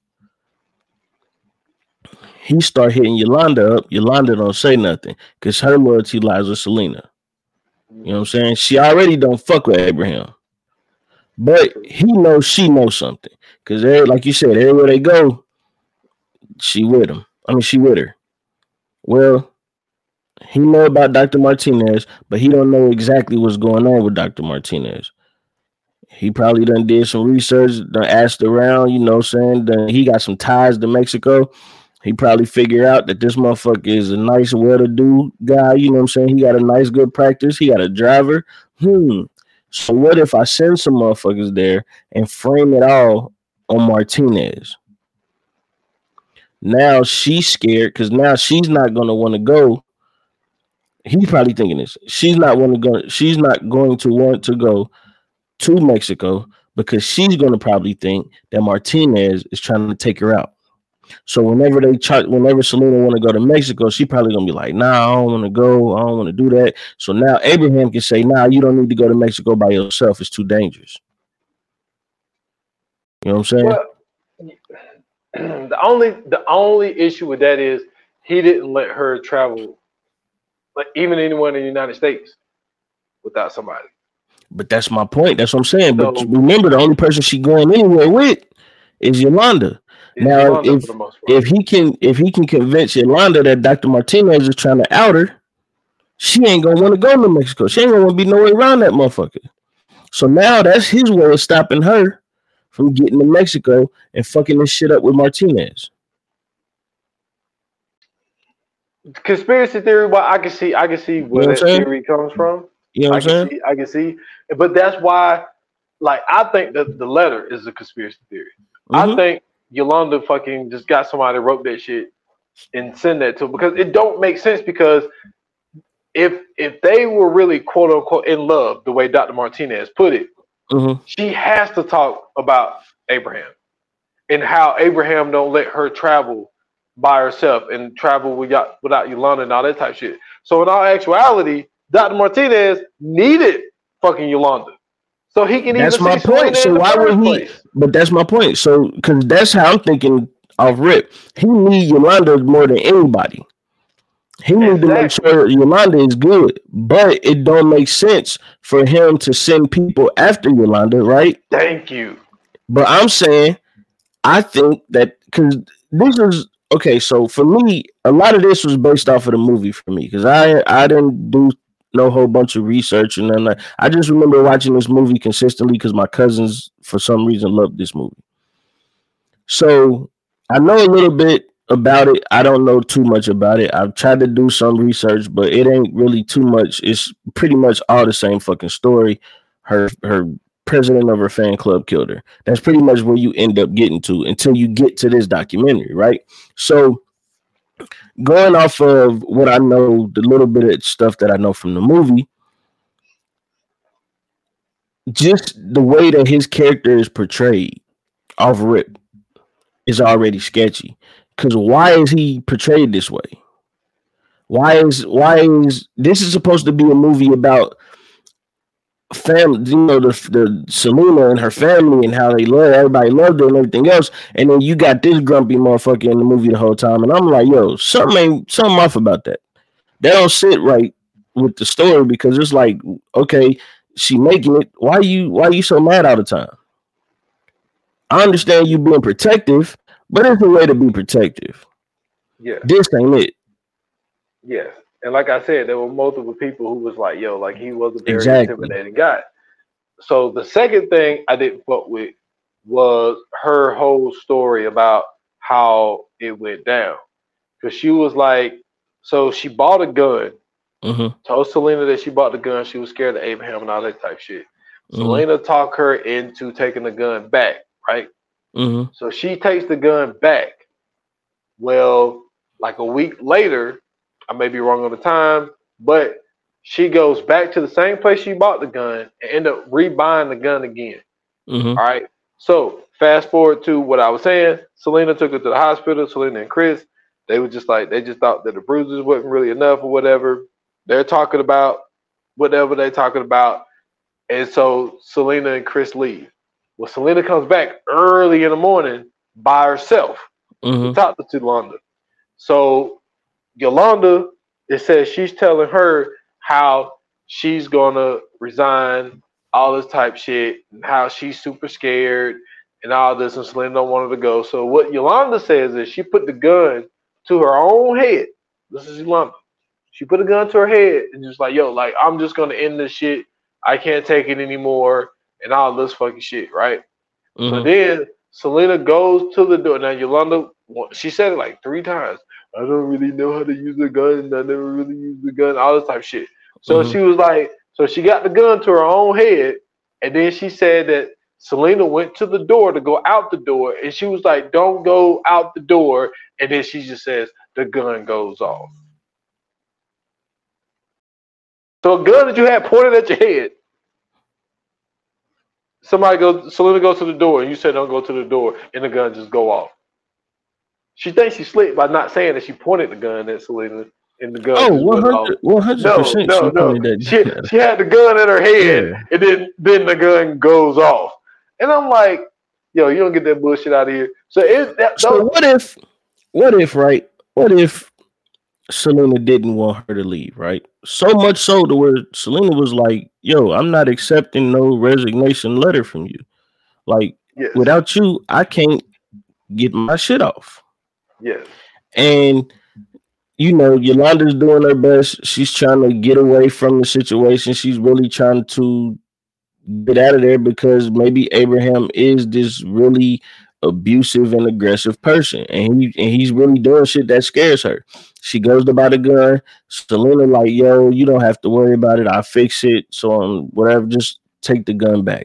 He start hitting Yolanda up. Yolanda don't say nothing because her loyalty lies with Selena. You know what I'm saying? She already don't fuck with Abraham. But he knows she knows something. Because, like you said, everywhere they go, she with him. I mean, she with her. Well, he know about Doctor Martinez, but he don't know exactly what's going on with Doctor Martinez. He probably done did some research, done asked around, you know what I'm saying? Done, he got some ties to Mexico. He probably figured out that this motherfucker is a nice, well-to-do guy. You know what I'm saying? He got a nice, good practice. He got a driver. Hmm. So what if I send some motherfuckers there and frame it all on Martinez? Now she's scared because now she's not going to want to go. He's probably thinking this. She's not want to go. She's not going to want to go to Mexico because she's going to probably think that Martinez is trying to take her out. So whenever they try, whenever Selena want to go to Mexico, she probably gonna be like, "Nah, I don't want to go. I don't want to do that." So now Abraham can say, "Nah, you don't need to go to Mexico by yourself. It's too dangerous." You know what I'm saying? Well, the only the only issue with that is he didn't let her travel, like even anyone in the United States, without somebody. But that's my point. That's what I'm saying. So, but remember, the only person she going anywhere with is Yolanda. Now, if if he can if he can convince Yolanda that Doctor Martinez is trying to out her, she ain't gonna want to go to Mexico. She ain't gonna want to be nowhere around that motherfucker. So now that's his way of stopping her from getting to Mexico and fucking this shit up with Martinez. Conspiracy theory. Well, I can see I can see where you know that theory comes from. You know what I'm saying? See, I can see, but that's why, like, I think that the letter is a conspiracy theory. Mm-hmm. I think Yolanda fucking just got somebody to wrote that shit and send that to him because it don't make sense. Because if if they were really quote unquote in love, the way Doctor Martinez put it, mm-hmm. she has to talk about Abraham and how Abraham don't let her travel by herself and travel without without Yolanda and all that type of shit. So in all actuality, Doctor Martinez needed fucking Yolanda. So he can that's even my point. So why would he? Place. But that's my point. So because that's how I'm thinking off rip. He need Yolanda more than anybody. He exactly. need to make sure Yolanda is good. But it don't make sense for him to send people after Yolanda, right? Thank you. But I'm saying, I think that because this is okay. So for me, a lot of this was based off of the movie for me because I I didn't do. No whole bunch of research and then like, I just remember watching this movie consistently because my cousins for some reason loved this movie. So I know a little bit about it. I don't know too much about it. I've tried to do some research, but it ain't really too much. It's pretty much all the same fucking story. Her her president of her fan club killed her. That's pretty much where you end up getting to until you get to this documentary, right? So going off of what I know, the little bit of stuff that I know from the movie, just the way that his character is portrayed off rip is already sketchy. Because why is he portrayed this way? Why is why is this is supposed to be a movie about family, you know, the the Selena and her family and how they love everybody loved her and everything else, and then you got this grumpy motherfucker in the movie the whole time, and I'm like, yo, something ain't something off about that. That don't sit right with the story because it's like, okay, she making it. Why you why you so mad all the time? I understand you being protective, but it's a way to be protective. Yeah. This ain't it. Yes. And like I said, there were multiple people who was like, yo, like he was a very Exactly. intimidating guy. So the second thing I didn't fuck with was her whole story about how it went down. Because she was like, so she bought a gun, Mm-hmm. told Selena that she bought the gun. She was scared of Abraham and all that type shit. Mm-hmm. Selena talked her into taking the gun back, right? Mm-hmm. So she takes the gun back. Well, like a week later, I may be wrong on the time, but she goes back to the same place she bought the gun and end up rebuying the gun again. Mm-hmm. All right. So fast forward to what I was saying. Selena took her to the hospital. Selena and Chris, they were just like, they just thought that the bruises wasn't really enough or whatever. They're talking about whatever they're talking about. And so Selena and Chris leave. Well, Selena comes back early in the morning by herself Mm-hmm. to talk to Yolanda. So Yolanda, it says she's telling her how she's gonna resign, all this type shit, and how she's super scared and all this, and Selena don't want her to go. So what Yolanda says is she put the gun to her own head. This is Yolanda. She put a gun to her head and just like, yo, like I'm just gonna end this shit. I can't take it anymore, and all this fucking shit, right? Mm-hmm. So then Selena goes to the door. Now Yolanda, she said it like three times. I don't really know how to use a gun. I never really used the gun. All this type of shit. So Mm-hmm. she was like, so she got the gun to her own head, and then she said that Selena went to the door to go out the door, and she was like, "Don't go out the door," and then she just says the gun goes off. So a gun that you had pointed at your head. Somebody goes, Selena goes to the door, and you said don't go to the door, and the gun just go off. She thinks she slick by not saying that she pointed the gun at Selena, and the gun Oh, just went off. one hundred percent. No, no, no. She, she had the gun in her head, Yeah. and then, then the gun goes off. And I'm like, yo, you don't get that bullshit out of here. So, it, that, So those, what if, what if, right? What if Selena didn't want her to leave, right? So much so to where Selena was like, yo, I'm not accepting no resignation letter from you. Like, yes, without you, I can't get my shit off. yes, And, you know, Yolanda's doing her best. She's trying to get away from the situation. She's really trying to get out of there because maybe Abraham is this really abusive and aggressive person, and he and he's really doing shit that scares her. She goes to buy the gun. Selena like, yo, you don't have to worry about it. I'll fix it. So um, whatever, just take the gun back.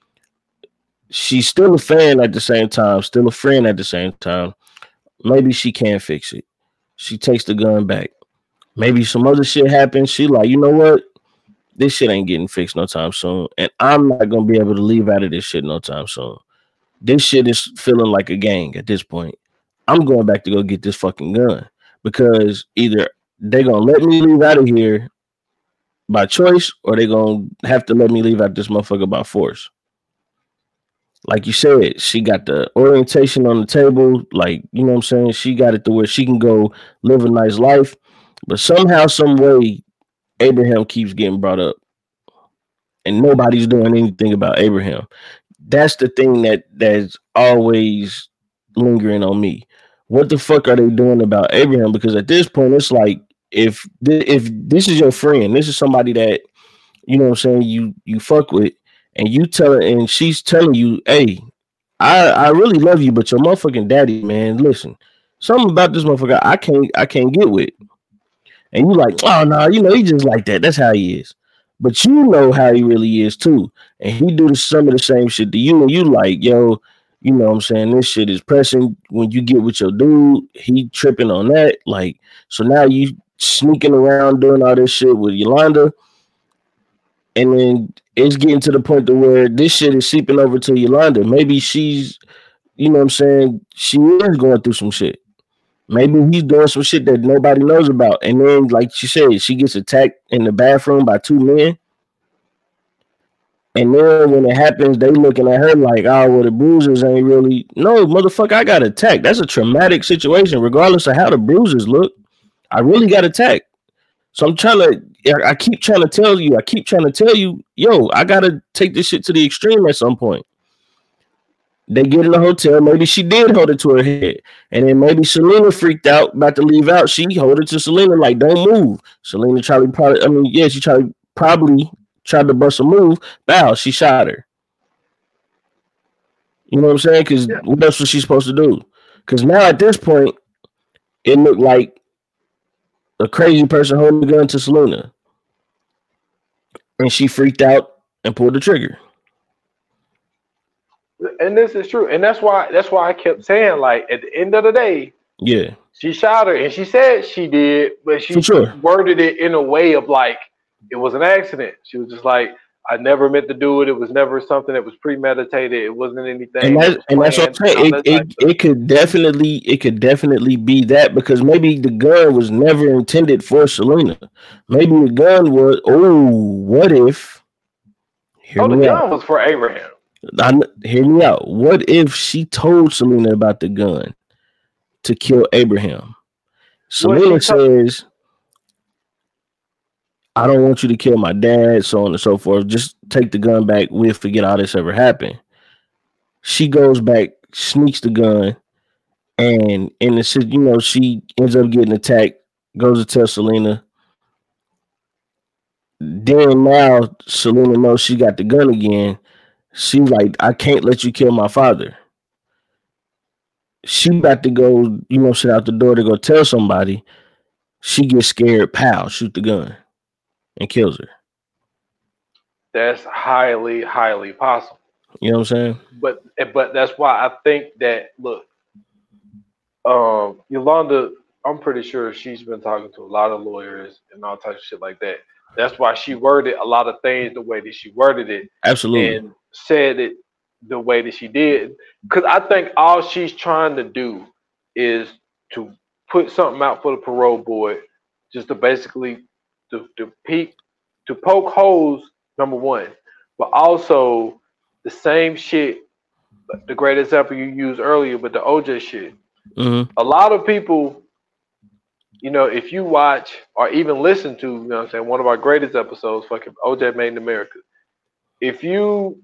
She's still a fan at the same time, still a friend at the same time. Maybe she can fix it. She takes the gun back. Maybe some other shit happens. She like, you know what? This shit ain't getting fixed no time soon. And I'm not going to be able to leave out of this shit no time soon. This shit is feeling like a gang at this point. I'm going back to go get this fucking gun. Because either they're going to let me leave out of here by choice, or they're going to have to let me leave out this motherfucker by force. Like you said, she got the orientation on the table. Like, you know what I'm saying? She got it to where she can go live a nice life. But somehow, some way, Abraham keeps getting brought up. And nobody's doing anything about Abraham. That's the thing that that's always lingering on me. What the fuck are they doing about Abraham? Because at this point, it's like, if th- if this is your friend, this is somebody that, you know what I'm saying, you you fuck with, and you tell her, and she's telling you, hey, I, I really love you, but your motherfucking daddy, man, listen, something about this motherfucker I can't I can't get with. And you like, oh no, you know, he just like that. That's how he is. But you know how he really is too. And he do some of the same shit to you, and you like, yo, you know what I'm saying, this shit is pressing. When you get with your dude, he tripping on that. Like, so now you sneaking around doing all this shit with Yolanda. And then it's getting to the point to where this shit is seeping over to Yolanda. Maybe she's, you know what I'm saying, she is going through some shit. Maybe he's doing some shit that nobody knows about. And then, like she said, she gets attacked in the bathroom by two men. And then when it happens, they looking at her like, oh, well, the bruises ain't really. No, motherfucker, I got attacked. That's a traumatic situation, regardless of how the bruises look. I really got attacked. So I'm trying to, I keep trying to tell you, I keep trying to tell you, yo, I got to take this shit to the extreme at some point. They get in the hotel. Maybe she did hold it to her head. And then maybe Selena freaked out, about to leave out. She hold it to Selena like, don't move. Selena tried to probably, I mean, yeah, she tried to probably tried to bust a move. Bow, she shot her. You know what I'm saying? Because yeah. What else was she supposed to do? Because now at this point, it looked like a crazy person holding the gun to Selena. And she freaked out and pulled the trigger. And this is true. And that's why that's why I kept saying, like, at the end of the day, yeah, she shot her. And she said she did, but she sure. worded it in a way of like, it was an accident. She was just like, I never meant to do it. It was never something that was premeditated. It wasn't anything. And, that, and that's what I'm saying. It, it, it could definitely, it could definitely be that, because maybe the gun was never intended for Selena. Maybe the gun was. Oh, what if? Oh, the gun out. was for Abraham. I, hear me out. What if she told Selena about the gun to kill Abraham? Selena says, I don't want you to kill my dad, so on and so forth. Just take the gun back. We'll forget all this ever happened. She goes back, sneaks the gun, and in the, you know, she ends up getting attacked, goes to tell Selena. Then now Selena knows she got the gun again. She's like, I can't let you kill my father. She about to go, you know, sit out the door to go tell somebody. She gets scared, pow, shoot the gun. And kills her. That's highly, highly possible. You know what I'm saying? But but that's why I think that, look, um, Yolanda, I'm pretty sure she's been talking to a lot of lawyers and all types of shit like that. That's why she worded a lot of things the way that she worded it. Absolutely. And said it the way that she did. Because I think all she's trying to do is to put something out for the parole board, just to basically To, to peek, to poke holes, number one, but also the same shit, the great example you used earlier, but the O J shit. Mm-hmm. A lot of people, you know, if you watch or even listen to, you know what I'm saying, one of our greatest episodes, fucking O J Made in America, if you,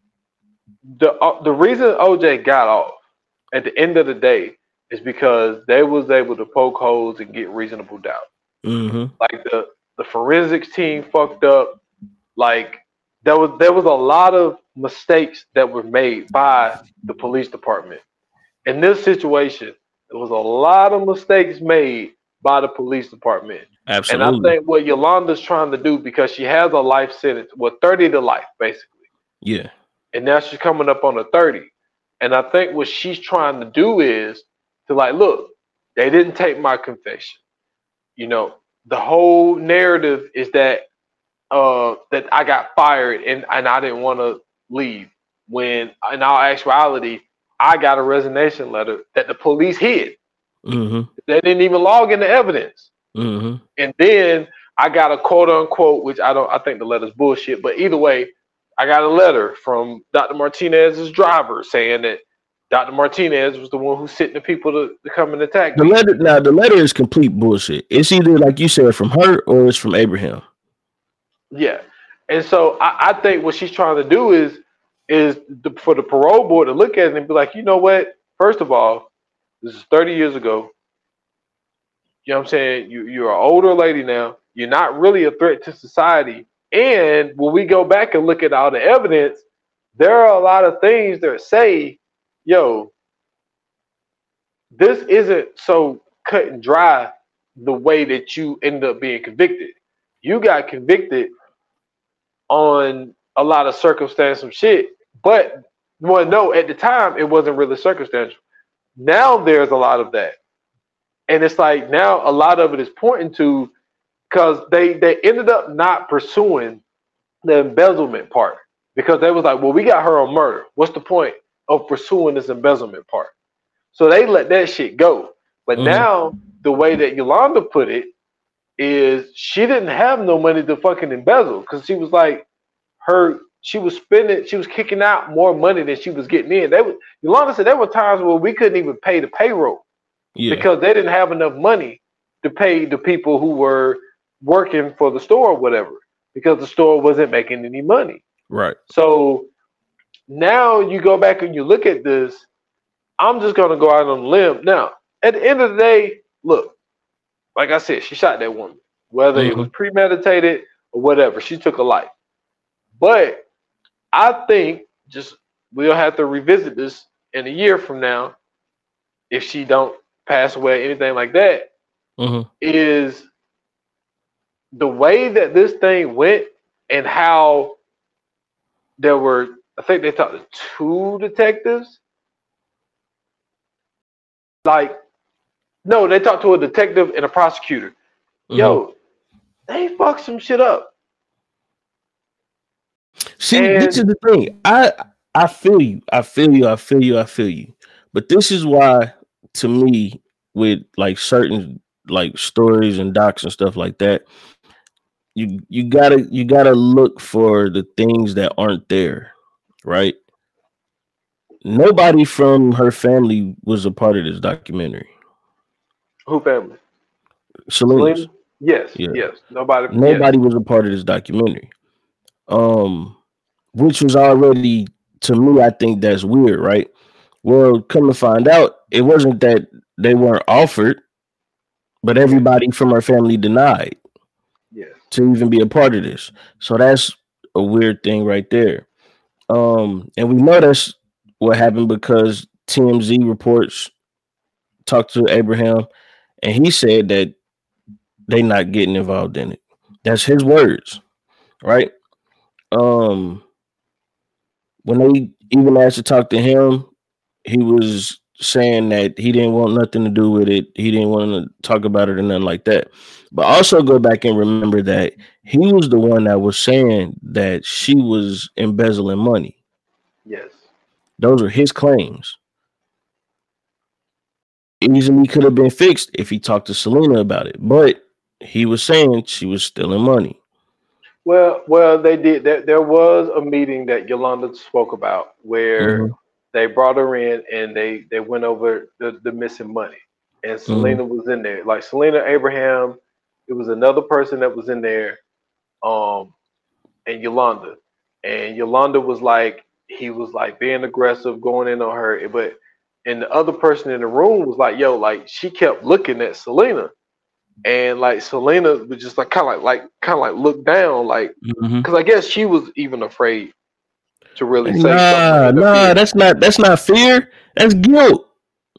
the uh, the reason O J got off at the end of the day is because they was able to poke holes and get reasonable doubt. Mm-hmm. Like the The forensics team fucked up. Like there was there was a lot of mistakes that were made by the police department. In this situation, there was a lot of mistakes made by the police department. Absolutely. And I think what Yolanda's trying to do, because she has a life sentence, well, thirty to life, basically. Yeah. And now she's coming up on a thirty. And I think what she's trying to do is to like, look, they didn't take my confession. You know, the whole narrative is that uh, that I got fired and, and I didn't want to leave. When in all actuality, I got a resignation letter that the police hid. Mm-hmm. They didn't even log in the evidence. Mm-hmm. And then I got a quote unquote, which I don't, I think the letter's bullshit. But either way, I got a letter from Doctor Martinez's driver saying that Doctor Martinez was the one who sent the people to, to come and attack the me. letter. Now the letter is complete bullshit. It's either like you said from her or it's from Abraham. Yeah, and so I, I think what she's trying to do is is the, for the parole board to look at it and be like, you know what? First of all, this is thirty years ago. You know what I'm saying? You you're an older lady now. You're not really a threat to society. And when we go back and look at all the evidence, there are a lot of things that say, yo, this isn't so cut and dry the way that you end up being convicted. You got convicted on a lot of circumstantial shit, but well, no, at the time it wasn't really circumstantial. Now there's a lot of that. And it's like now a lot of it is pointing to, because they, they ended up not pursuing the embezzlement part, because they was like, well, we got her on murder. What's the point of pursuing this embezzlement part? So they let that shit go. But mm-hmm. now the way that Yolanda put it is she didn't have no money to fucking embezzle, because she was like, her she was spending, she was kicking out more money than she was getting in. They was, Yolanda said there were times where we couldn't even pay the payroll Yeah. because they didn't have enough money to pay the people who were working for the store or whatever, because the store wasn't making any money. Right. So now you go back and you look at this. I'm just gonna go out on a limb. Now, at the end of the day, look, like I said, she shot that woman. Whether Mhm. it was premeditated or whatever, she took a life. But I think just we'll have to revisit this in a year from now if she don't pass away, anything like that. Mhm. Is the way that this thing went and how there were, I think they talked to two detectives. Like, no, they talked to a detective and a prosecutor. Mhm. Yo, they fucked some shit up. See, And- this is the thing. I I feel you. I feel you. I feel you. I feel you. But this is why, to me, with like certain like stories and docs and stuff like that, you you gotta you gotta look for the things that aren't there, right? Nobody from her family was a part of this documentary. Who family? Selena's. Selena? Yes, Yeah. yes. Nobody. Nobody was a part of this documentary. Um, which was already, to me, I think that's weird, right? Well, come to find out, it wasn't that they weren't offered, but everybody from her family denied Yes. to even be a part of this. So that's a weird thing right there. Um, and we know that's what happened because T M Z reports talked to Abraham, and he said that they not getting involved in it. That's his words, right? Um, when they even asked to talk to him, he was saying that he didn't want nothing to do with it. He didn't want to talk about it or nothing like that. But also go back and remember that he was the one that was saying that she was embezzling money. Yes. Those are his claims. Easily could have been fixed if he talked to Selena about it, but he was saying she was stealing money. Well, well, they did. There, there was a meeting that Yolanda spoke about where Mhm. they brought her in and they they went over the, the missing money, and Selena was in there. Like Selena Abraham, it was another person that was in there, um, and Yolanda, and Yolanda was like, he was like being aggressive, going in on her, but and the other person in the room was like, yo, like she kept looking at Selena. And like Selena was just like kind of like like kind of like look down, like Mhm. because I guess she was even afraid to really say Nah, something. nah, that's not that's not fear. That's guilt.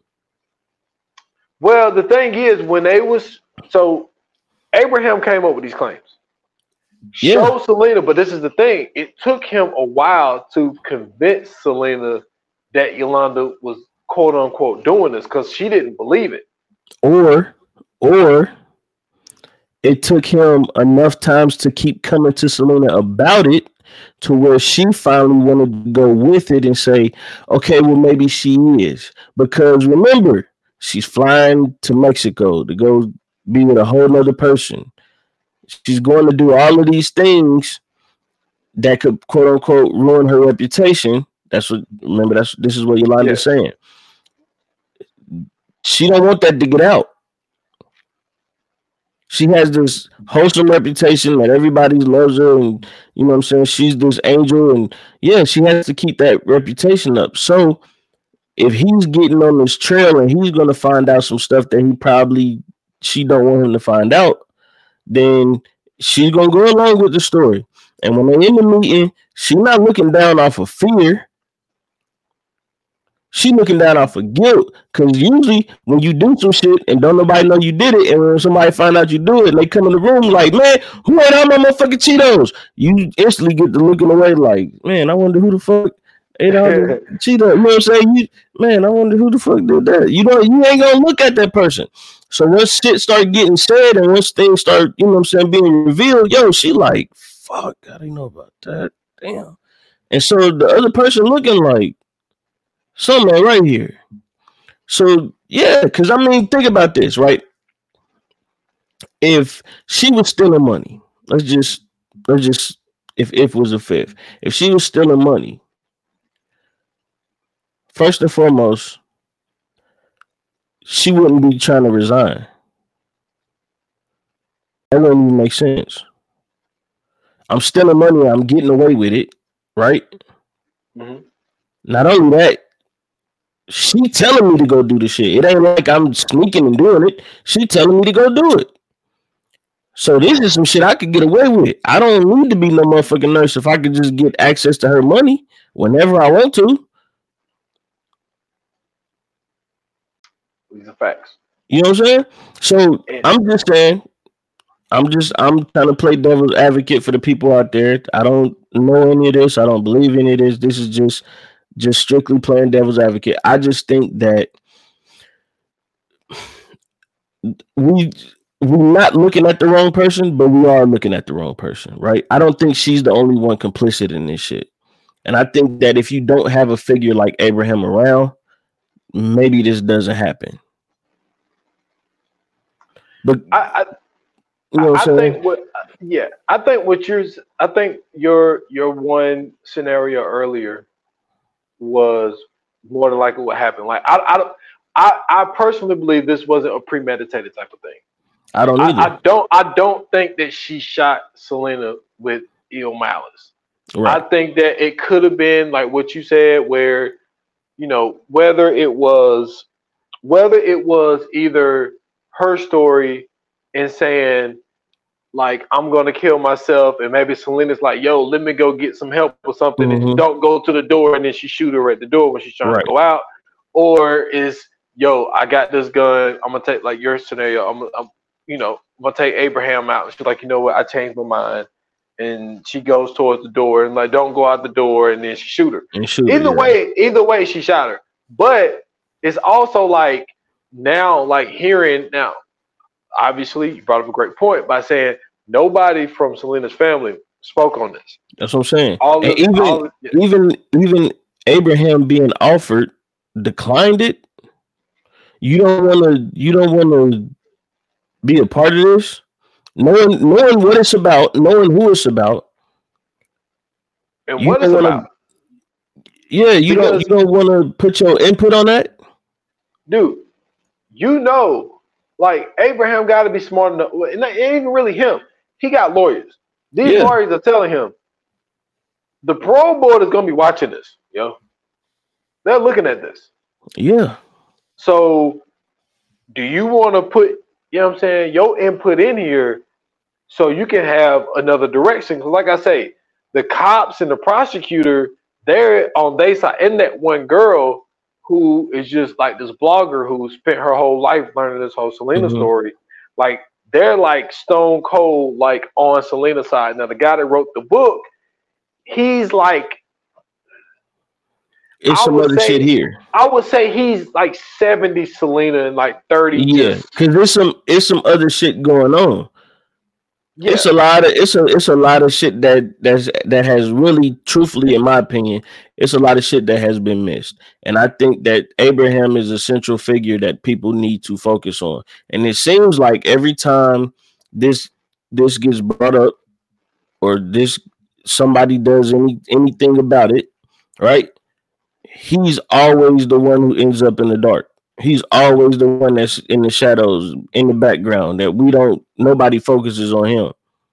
Well, the thing is, when they was so Abraham came up with these claims, Yeah. showed Selena, but this is the thing: it took him a while to convince Selena that Yolanda was quote unquote doing this because she didn't believe it. Or, or it took him enough times to keep coming to Selena about it to where she finally wanted to go with it and say, okay, well, maybe she is. Because remember, she's flying to Mexico to go be with a whole nother person. She's going to do all of these things that could quote unquote ruin her reputation. That's what, remember, that's this is what Yolanda's Yeah. saying. She don't want that to get out. She has this wholesome reputation that everybody loves her, and you know what I'm saying? She's this angel, and yeah, she has to keep that reputation up. So if he's getting on this trail and he's gonna find out some stuff that he probably she don't want him to find out, then she's gonna go along with the story. And when they're in the meeting, she's not looking down off of fear. She looking down off of guilt, because usually when you do some shit and don't nobody know you did it, and when somebody find out you do it, and they come in the room like, man, who ate all my motherfucking Cheetos? You instantly get to looking away like, man, I wonder who the fuck ate all the Cheetos. You know what I'm saying? You, man, I wonder who the fuck did that. You know, you ain't gonna look at that person. So once shit start getting said and once things start, you know what I'm saying, being revealed, yo, she like, fuck, I didn't know about that. Damn. And so the other person looking like, something right here. So yeah, because I mean, think about this, right? If she was stealing money, let's just let's just if if was a fifth, if she was stealing money, first and foremost, she wouldn't be trying to resign. That wouldn't even make sense. I'm stealing money. I'm getting away with it, right? Mhm. Not only that, she telling me to go do the shit. It ain't like I'm sneaking and doing it. She telling me to go do it. So this is some shit I could get away with. I don't need to be no motherfucking nurse if I could just get access to her money whenever I want to. These are facts. You know what I'm saying? So And I'm just saying, I'm just I'm trying to play devil's advocate for the people out there. I don't know any of this. I don't believe any of this. This is just just strictly playing devil's advocate. I just think that we we're not looking at the wrong person, but we are looking at the wrong person, right? I don't think she's the only one complicit in this shit. And I think that if you don't have a figure like Abraham around, maybe this doesn't happen. But I, I you know what I I'm saying? think what yeah, I think what you're I think your your one scenario earlier was more than likely what happened. Like I I don't I, I personally believe this wasn't a premeditated type of thing. I don't either. I, I don't I don't think that she shot Selena with ill malice. Right. I think that it could have been like what you said, where you know whether it was whether it was either her story and saying like I'm gonna kill myself, and maybe Selena's like, yo, let me go get some help or something, Mhm. and don't go to the door, and then she shoot her at the door when she's trying Right. to go out, or is yo, I got this gun, I'm gonna take like your scenario, I'm, I'm you know, I'm gonna take Abraham out. And she's like, you know what, I changed my mind, and she goes towards the door and like, don't go out the door, and then she shoot her. And shoot her, Either yeah. way, either way, she shot her. But it's also like now, like hearing now. Obviously, you brought up a great point by saying nobody from Selena's family spoke on this. That's what I'm saying. All And of, even all of, yeah. even even Abraham being offered declined it. You don't want to. You don't want to be a part of this. Knowing knowing what it's about, knowing who it's about. And You what it's don't wanna- about, Yeah, you don't. Because- You don't want to put your input on that. dude. You know, like Abraham got to be smart enough. And it ain't even really him. He got lawyers. These Yeah. lawyers are telling him the parole board is gonna be watching this. Yo, they're looking at this. Yeah. So, do you want to put, you know what I'm saying, your input in here so you can have another direction? Because, like I say, the cops and the prosecutor, they're on their side. And that one girl who is just like this blogger who spent her whole life learning this whole Selena Mhm. story, like, they're like stone cold, like on Selena's side. Now, the guy that wrote the book, he's like, It's I some would other say- shit here. I would say he's like seventy Selena and like thirty. Yeah, just- because there's some it's some other shit going on. yeah. It's a lot of it's a it's a lot of shit that that's that has really, truthfully, in my opinion, it's a lot of shit that has been missed. And I think that Abraham is a central figure that people need to focus on. And it seems like every time this this gets brought up, or this somebody does any anything about it, right? He's always the one who ends up in the dark. He's always the one that's in the shadows, in the background, that we don't, nobody focuses on him.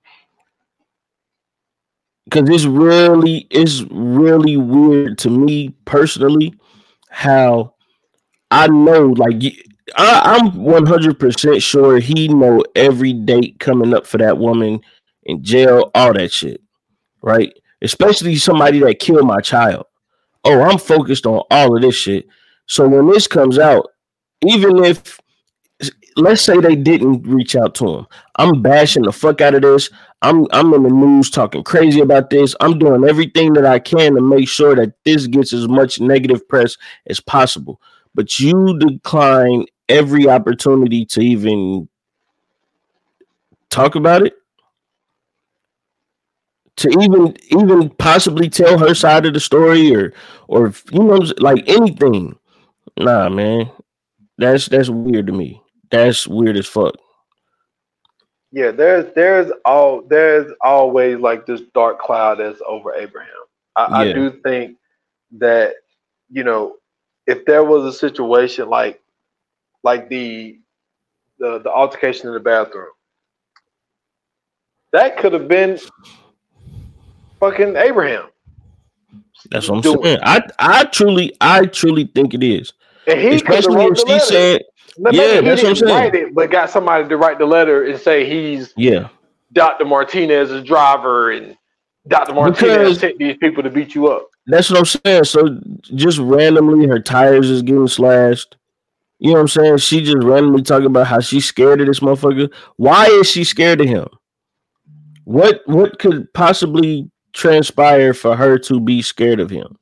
Because it's really, it's really weird to me personally how I know, like, I, I'm one hundred percent sure he know every date coming up for that woman in jail, all that shit, right? Especially somebody that killed my child. Oh, I'm focused on all of this shit. So when this comes out, even if, let's say they didn't reach out to him, I'm bashing the fuck out of this. I'm I'm in the news talking crazy about this. I'm doing everything that I can to make sure that this gets as much negative press as possible. But you decline every opportunity to even talk about it, to even even possibly tell her side of the story, or or you know, like anything. Nah, man, that's that's weird to me. That's weird as fuck. Yeah, there's there's all there's always like this dark cloud that's over Abraham. I, I Yeah, do think that, you know, if there was a situation like like the the the altercation in the bathroom, that could have been fucking Abraham that's what I'm doing saying. it, I I truly I truly think it is, and he could have especially wrote if the she letter. said, But maybe yeah, he that's what I'm didn't saying. write it, but got somebody to write the letter and say he's Yeah, Doctor Martinez's driver, and Doctor Martinez because sent these people to beat you up. that's what I'm saying. So just randomly, her tires is getting slashed. You know what I'm saying? She just randomly talking about how she's scared of this motherfucker. Why is she scared of him? What what could possibly transpire for her to be scared of him?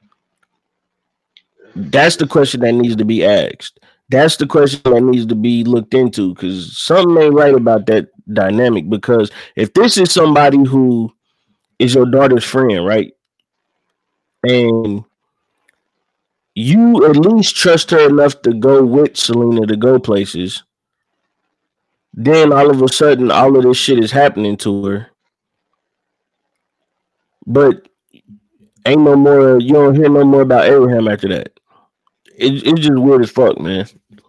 That's the question that needs to be asked. That's the question that needs to be looked into because something ain't right about that dynamic. Because if this is somebody who is your daughter's friend, right? And you at least trust her enough to go with Selena to go places, then all of a sudden all of this shit is happening to her. But ain't no more, you don't hear no more about Abraham after that. It, it's just weird as fuck, man.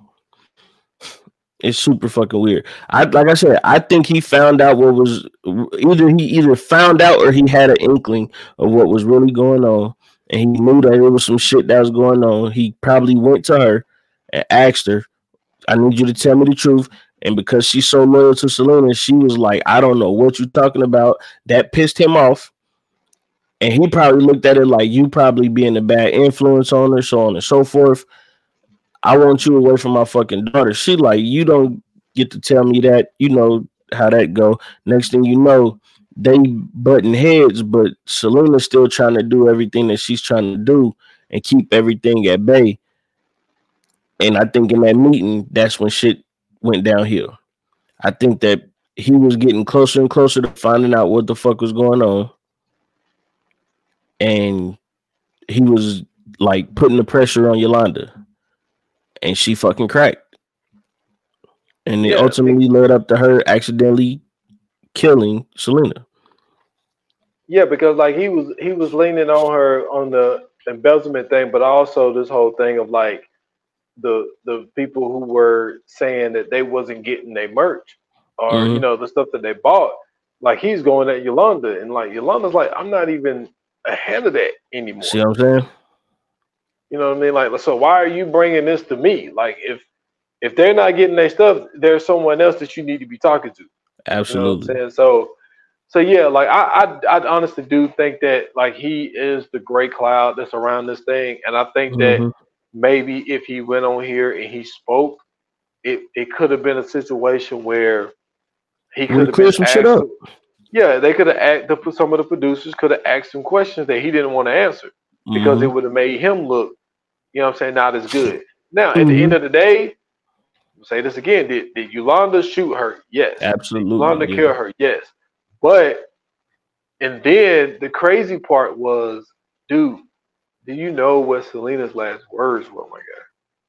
It's super fucking weird. I like I said, I think he found out what was either he either found out or he had an inkling of what was really going on, and he knew that there was some shit that was going on. He probably went to her and asked her, "I need you to tell me the truth." And because she's so loyal to Selena, she was like, "I don't know what you're talking about." That pissed him off, and he probably looked at it like you probably being a bad influence on her, so on and so forth. I want you away from my fucking daughter. She like, you don't get to tell me that. You know how that go. Next thing you know, they butting heads, but Selena's still trying to do everything that she's trying to do and keep everything at bay. And I think in that meeting, that's when shit went downhill. I think that he was getting closer and closer to finding out what the fuck was going on. And he was like putting the pressure on Yolanda. And she fucking cracked. And it Yeah, ultimately led up to her accidentally killing Selena. yeah, because like he was he was leaning on her on the embezzlement thing, but also this whole thing of like the the people who were saying that they wasn't getting their merch or you Mm-hmm. know the stuff that they bought. Like he's going at Yolanda, and like Yolanda's like, I'm not even ahead of that See anymore. what I'm saying? You know what I mean? Like, so why are you bringing this to me? Like, if if they're not getting their stuff, there's someone else that you need to be talking to. You know what I'm Absolutely. saying? So, so yeah, like I, I, I honestly do think that like he is the gray cloud that's around this thing, and I think that Mm-hmm. maybe if he went on here and he spoke, it it could have been a situation where he Would could have have been cleared some shit asked. up. Yeah, they could have asked. The, some of the producers could have asked him questions that he didn't want to answer because it Mm-hmm. would have made him look, you know what I'm saying, not as good. Now, at the Mm-hmm. end of the day, I'll say this again, did, did Yolanda shoot her? Yes. Did Absolutely. Yolanda Yeah. kill her? Yes. But, and then the crazy part was, dude, do you know what Selena's last words were? Oh my God.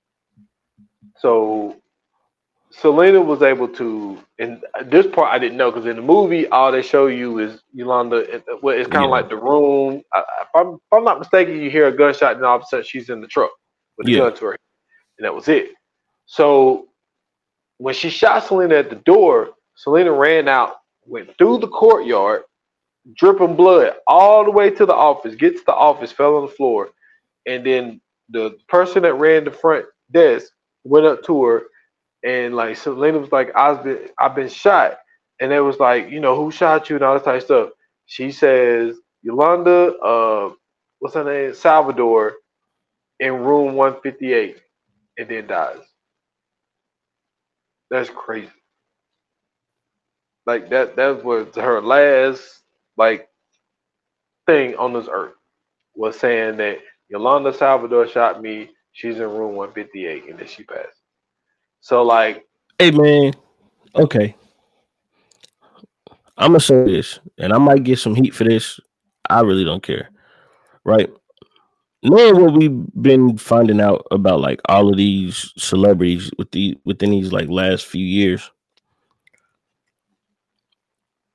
So, Selena was able to, and this part I didn't know because in the movie, all they show you is Yolanda. Well, it's kind of Yeah. like the room. I, if, I'm, if I'm not mistaken, you hear a gunshot, and all of a sudden she's in the truck with a Yeah. gun to her, and that was it. So when she shot Selena at the door, Selena ran out, went through the courtyard, dripping blood, all the way to the office, gets to the office, fell on the floor, and then the person that ran the front desk went up to her and like Selena was like, I've been I've been shot. And it was like, you know, who shot you and all this type of stuff. She says, Yolanda, uh, what's her name? Salvador in room one fifty-eight and then dies. That's crazy. Like that that was her last like thing on this earth was saying that Yolanda Salvador shot me. She's in room one fifty-eight and then she passed. So like Hey man. Okay. I'm gonna say this, and I might get some heat for this. I really don't care. Right? Knowing what we've been finding out about like all of these celebrities with the within these like last few years,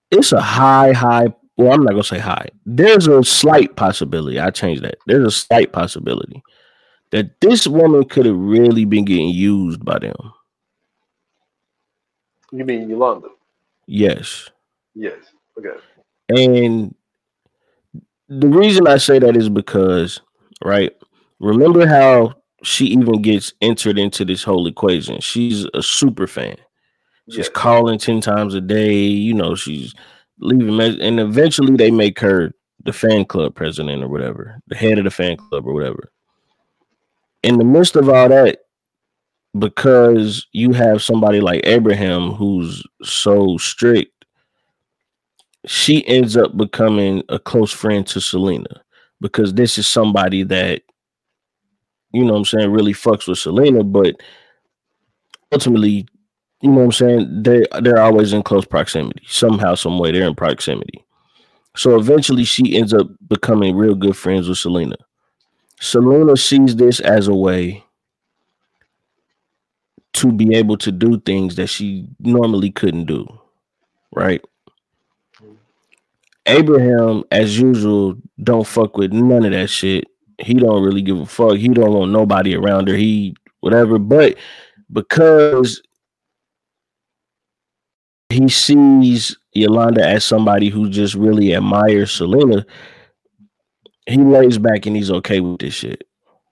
it's a high, high. Well, I'm not gonna say high. There's a slight possibility. I changed that. There's a slight possibility that this woman could have really been getting used by them. You mean Yolanda? Yes. Yes. Okay. And the reason I say that is because, right? Remember how she even gets entered into this whole equation? She's a super fan. She's Yes. calling ten times a day. You know, she's leaving, mes- and eventually they make her the fan club president or whatever, the head of the fan club or whatever. In the midst of all that, because you have somebody like Abraham who's so strict, she ends up becoming a close friend to Selena because this is somebody that, you know what I'm saying, really fucks with Selena, but ultimately, you know what I'm saying, they they're always in close proximity. Somehow, some way they're in proximity. So eventually she ends up becoming real good friends with Selena. Selena sees this as a way to be able to do things that she normally couldn't do. Right? Abraham, as usual, don't fuck with none of that shit. He don't really give a fuck. He don't want nobody around her. He whatever. But because he sees Yolanda as somebody who just really admires Selena, he lays back and he's okay with this shit.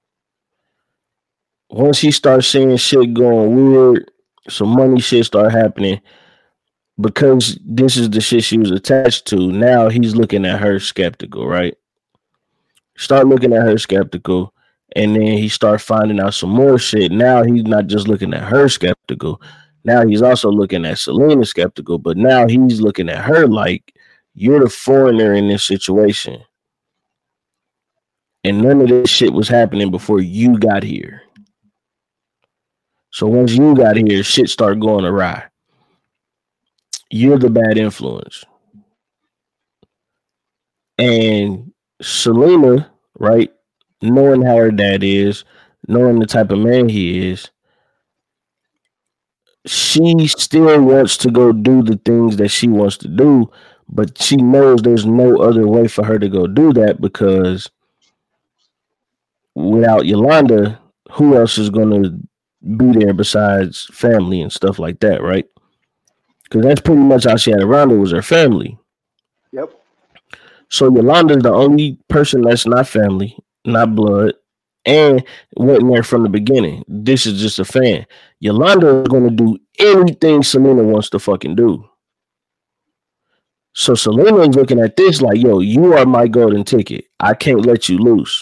Once he starts seeing shit going weird, some money shit start happening, because this is the shit she was attached to, now he's looking at her skeptical, right? Start looking at her skeptical, and then he start finding out some more shit. Now he's not just looking at her skeptical. Now he's also looking at Selena skeptical, but now he's looking at her like, you're the foreigner in this situation. And none of this shit was happening before you got here. So once you got here, shit started going awry. You're the bad influence. And Selena, right, knowing how her dad is, knowing the type of man he is, she still wants to go do the things that she wants to do, but she knows there's no other way for her to go do that, because without Yolanda, who else is going to be there besides family and stuff like that, right? Because that's pretty much how she had around her, was her family. Yep. So Yolanda's the only person that's not family, not blood, and wasn't there from the beginning. This is just a fan. Yolanda is going to do anything Selena wants to fucking do. So Selena is looking at this like, yo, you are my golden ticket. I can't let you loose.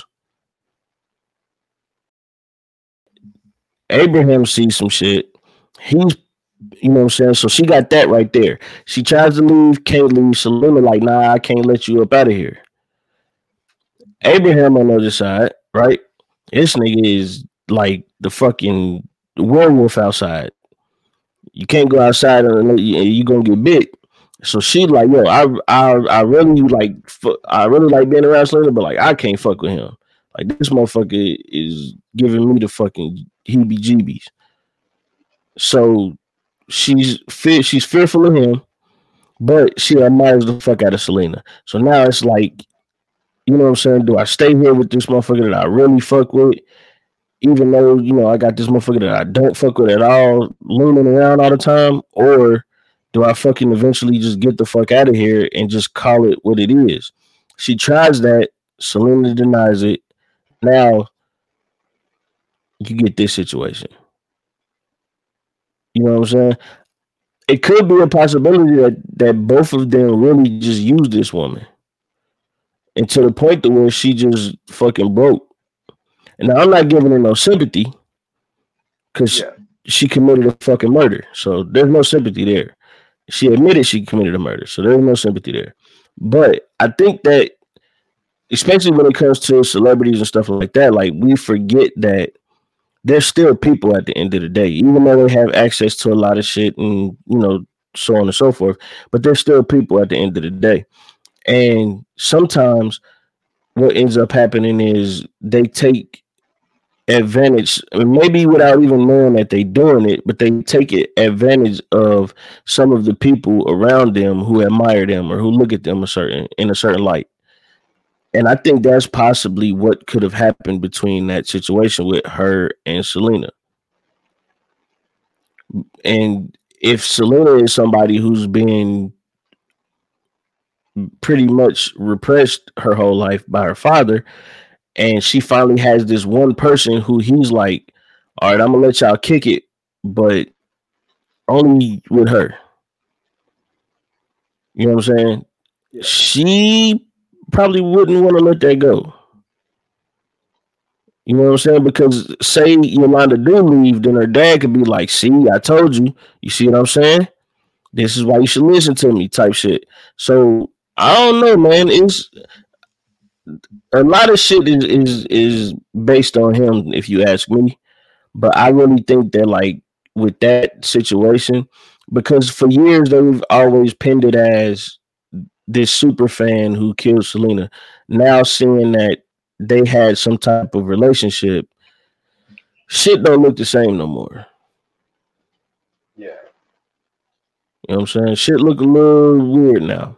Abraham sees some shit. He's, you know what I'm saying? So she got that right there. She tries to leave, can't leave. Selena like, nah, I can't let you up out of here. Abraham on the other side, right? This nigga is like the fucking werewolf outside. You can't go outside and you're gonna get bit. So she like, yo, I I I really like I really like being around Selena, but like I can't fuck with him. Like this motherfucker is giving me the fucking heebie-jeebies. So she's fear she's fearful of him, but she admires the fuck out of Selena. So now it's like, you know what I'm saying? Do I stay here with this motherfucker that I really fuck with, even though, you know, I got this motherfucker that I don't fuck with at all, looming around all the time? Or do I fucking eventually just get the fuck out of here and just call it what it is? She tries that. Selena denies it. Now you get this situation. You know what I'm saying? It could be a possibility that, that both of them really just use this woman. And to the point to where she just fucking broke. And now I'm not giving her no sympathy, because yeah. she committed a fucking murder. So there's no sympathy there. She admitted she committed a murder. So there's no sympathy there. But I think that, especially when it comes to celebrities and stuff like that, like we forget that there's still people at the end of the day, even though they have access to a lot of shit and, you know, so on and so forth. But there's still people at the end of the day. And sometimes what ends up happening is they take advantage, maybe without even knowing that they're doing it, but they take it advantage of some of the people around them who admire them or who look at them a certain in a certain light. And I think that's possibly what could have happened between that situation with her and Selena. And if Selena is somebody who's been pretty much repressed her whole life by her father, and she finally has this one person who he's like, all right, I'm gonna let y'all kick it, but only with her. You know what I'm saying? Yeah. She probably wouldn't want to let that go. You know what I'm saying? Because say Yolanda do leave, then her dad could be like, see, I told you. You see what I'm saying? This is why you should listen to me type shit. So I don't know, man. It's a lot of shit is, is is based on him, if you ask me. But I really think that, like, with that situation, because for years they've always pinned it as this super fan who killed Selena. Now seeing that they had some type of relationship, shit don't look the same no more. Yeah. You know what I'm saying? Shit look a little weird now.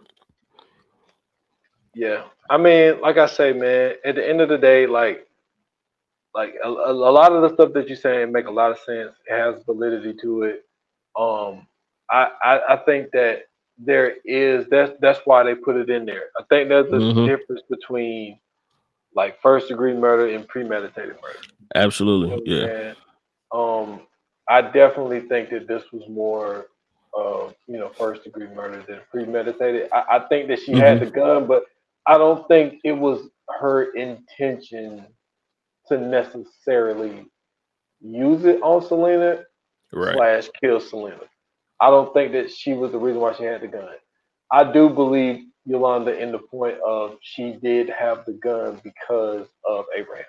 Yeah. I mean, like I say, man, at the end of the day, like, like a, a lot of the stuff that you're saying make a lot of sense. It has validity to it. Um, I, I, I think that there is, that's, that's why they put it in there. I think there's a mm-hmm. difference between like first degree murder and premeditated murder. Absolutely. You know yeah. Um, I definitely think that this was more of, you know, first degree murder than premeditated. I, I think that she mm-hmm. had the gun, but I don't think it was her intention to necessarily use it on Selena right. slash kill Selena. I don't think that she was the reason why she had the gun. I do believe Yolanda in the point of she did have the gun because of Abraham.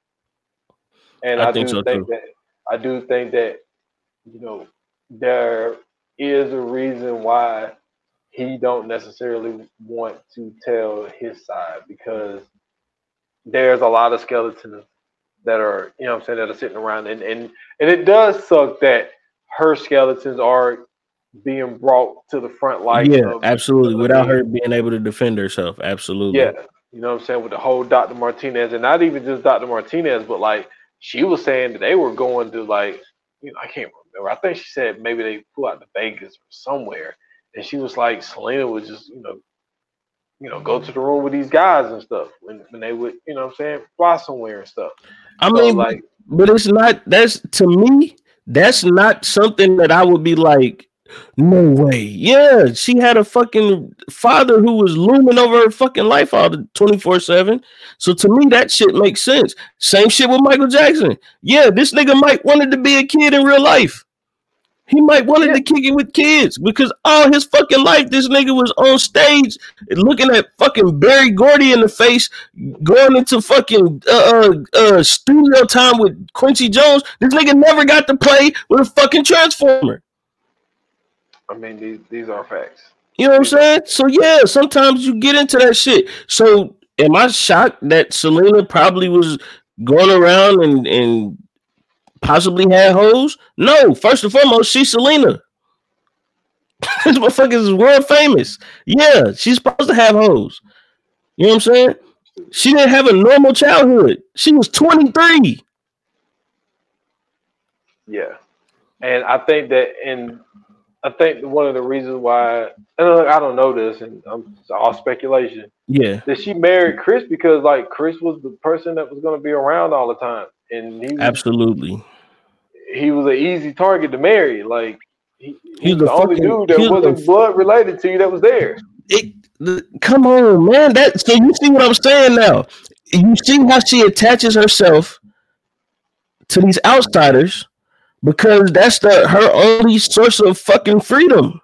And I, I do so think too. that I do think that, you know, there is a reason why he don't necessarily want to tell his side, because there's a lot of skeletons that are, you know what I'm saying, that are sitting around. And, and, and it does suck that her skeletons are being brought to the front light. Yeah, of, absolutely. Of Without her being able to defend herself. Absolutely. Yeah. You know what I'm saying? With the whole Doctor Martinez, and not even just Doctor Martinez, but like she was saying that they were going to, like, you know, I can't remember. I think she said maybe they flew out to Vegas or somewhere. And she was like, Selena would just, you know, you know, go to the room with these guys and stuff when, when they would, you know what I'm saying, fly somewhere and stuff. I so, mean, like, but it's not, that's, to me, that's not something that I would be like, no way. Yeah, she had a fucking father who was looming over her fucking life all the twenty-four seven. So to me, that shit makes sense. Same shit with Michael Jackson. Yeah, this nigga Mike wanted to be a kid in real life. He might wanted yeah. to kick it with kids because all his fucking life, this nigga was on stage looking at fucking Berry Gordy in the face, going into fucking uh, uh, studio time with Quincy Jones. This nigga never got to play with a fucking Transformer. I mean, these these are facts. You know what I'm saying? So yeah, sometimes you get into that shit. So am I shocked that Selena probably was going around and and possibly had hoes? No. First and foremost, she's Selena. This motherfucker is world famous. Yeah, she's supposed to have hoes. You know what I'm saying? She didn't have a normal childhood. She was twenty-three. Yeah, and I think that in. I think one of the reasons why, and I don't know this, and I'm, it's all speculation. Yeah, that she married Chris because, like, Chris was the person that was going to be around all the time, and he was, absolutely, he was an easy target to marry. Like, he, he was the only dude that wasn't the, blood related to you that was there. It, the, come on, man. That so you see what I'm saying now? You see how she attaches herself to these outsiders. Because that's the her only source of fucking freedom.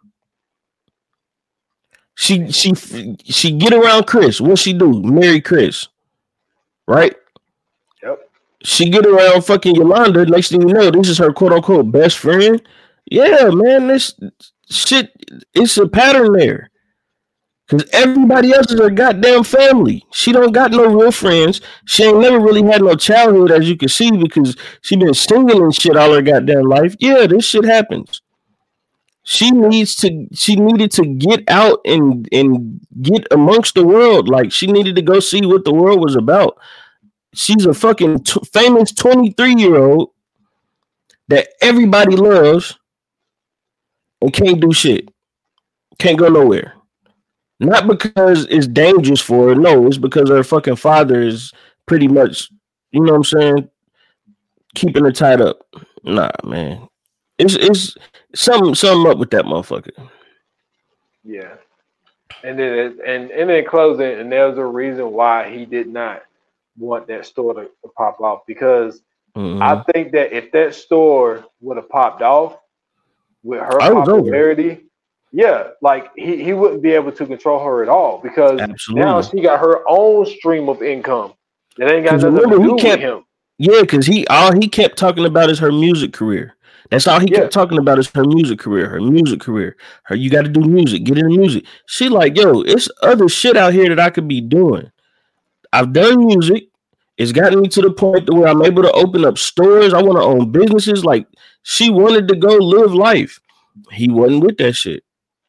She she she get around Chris. What she do? Marry Chris, right? Yep. She get around fucking Yolanda. Next thing you know, this is her quote unquote best friend. Yeah, man, this shit. It's a pattern there. Because everybody else is her goddamn family. She don't got no real friends. She ain't never really had no childhood, as you can see, because she been singing and shit all her goddamn life. Yeah, this shit happens. She needs to. She needed to get out and and get amongst the world. Like she needed to go see what the world was about. She's a fucking t- famous twenty-three year old that everybody loves and can't do shit. Can't go nowhere. Not because it's dangerous for her. No, it's because her fucking father is pretty much, you know what I'm saying, keeping her tied up. Nah, man. It's it's something something up with that motherfucker. Yeah. And then it, and, and then closing, and there's a reason why he did not want that store to, to pop off. Because mm-hmm. I think that if that store would have popped off with her I popularity, yeah, like he, he wouldn't be able to control her at all because Absolutely. Now she got her own stream of income that ain't got nothing remember, to do kept, with him. Yeah, because he all he kept talking about is her music career. That's all he yeah. kept talking about is her music career, her music career. Her, you got to do music, get into music. She like, yo, it's other shit out here that I could be doing. I've done music. It's gotten me to the point to where I'm able to open up stores. I want to own businesses. Like she wanted to go live life. He wasn't with that shit.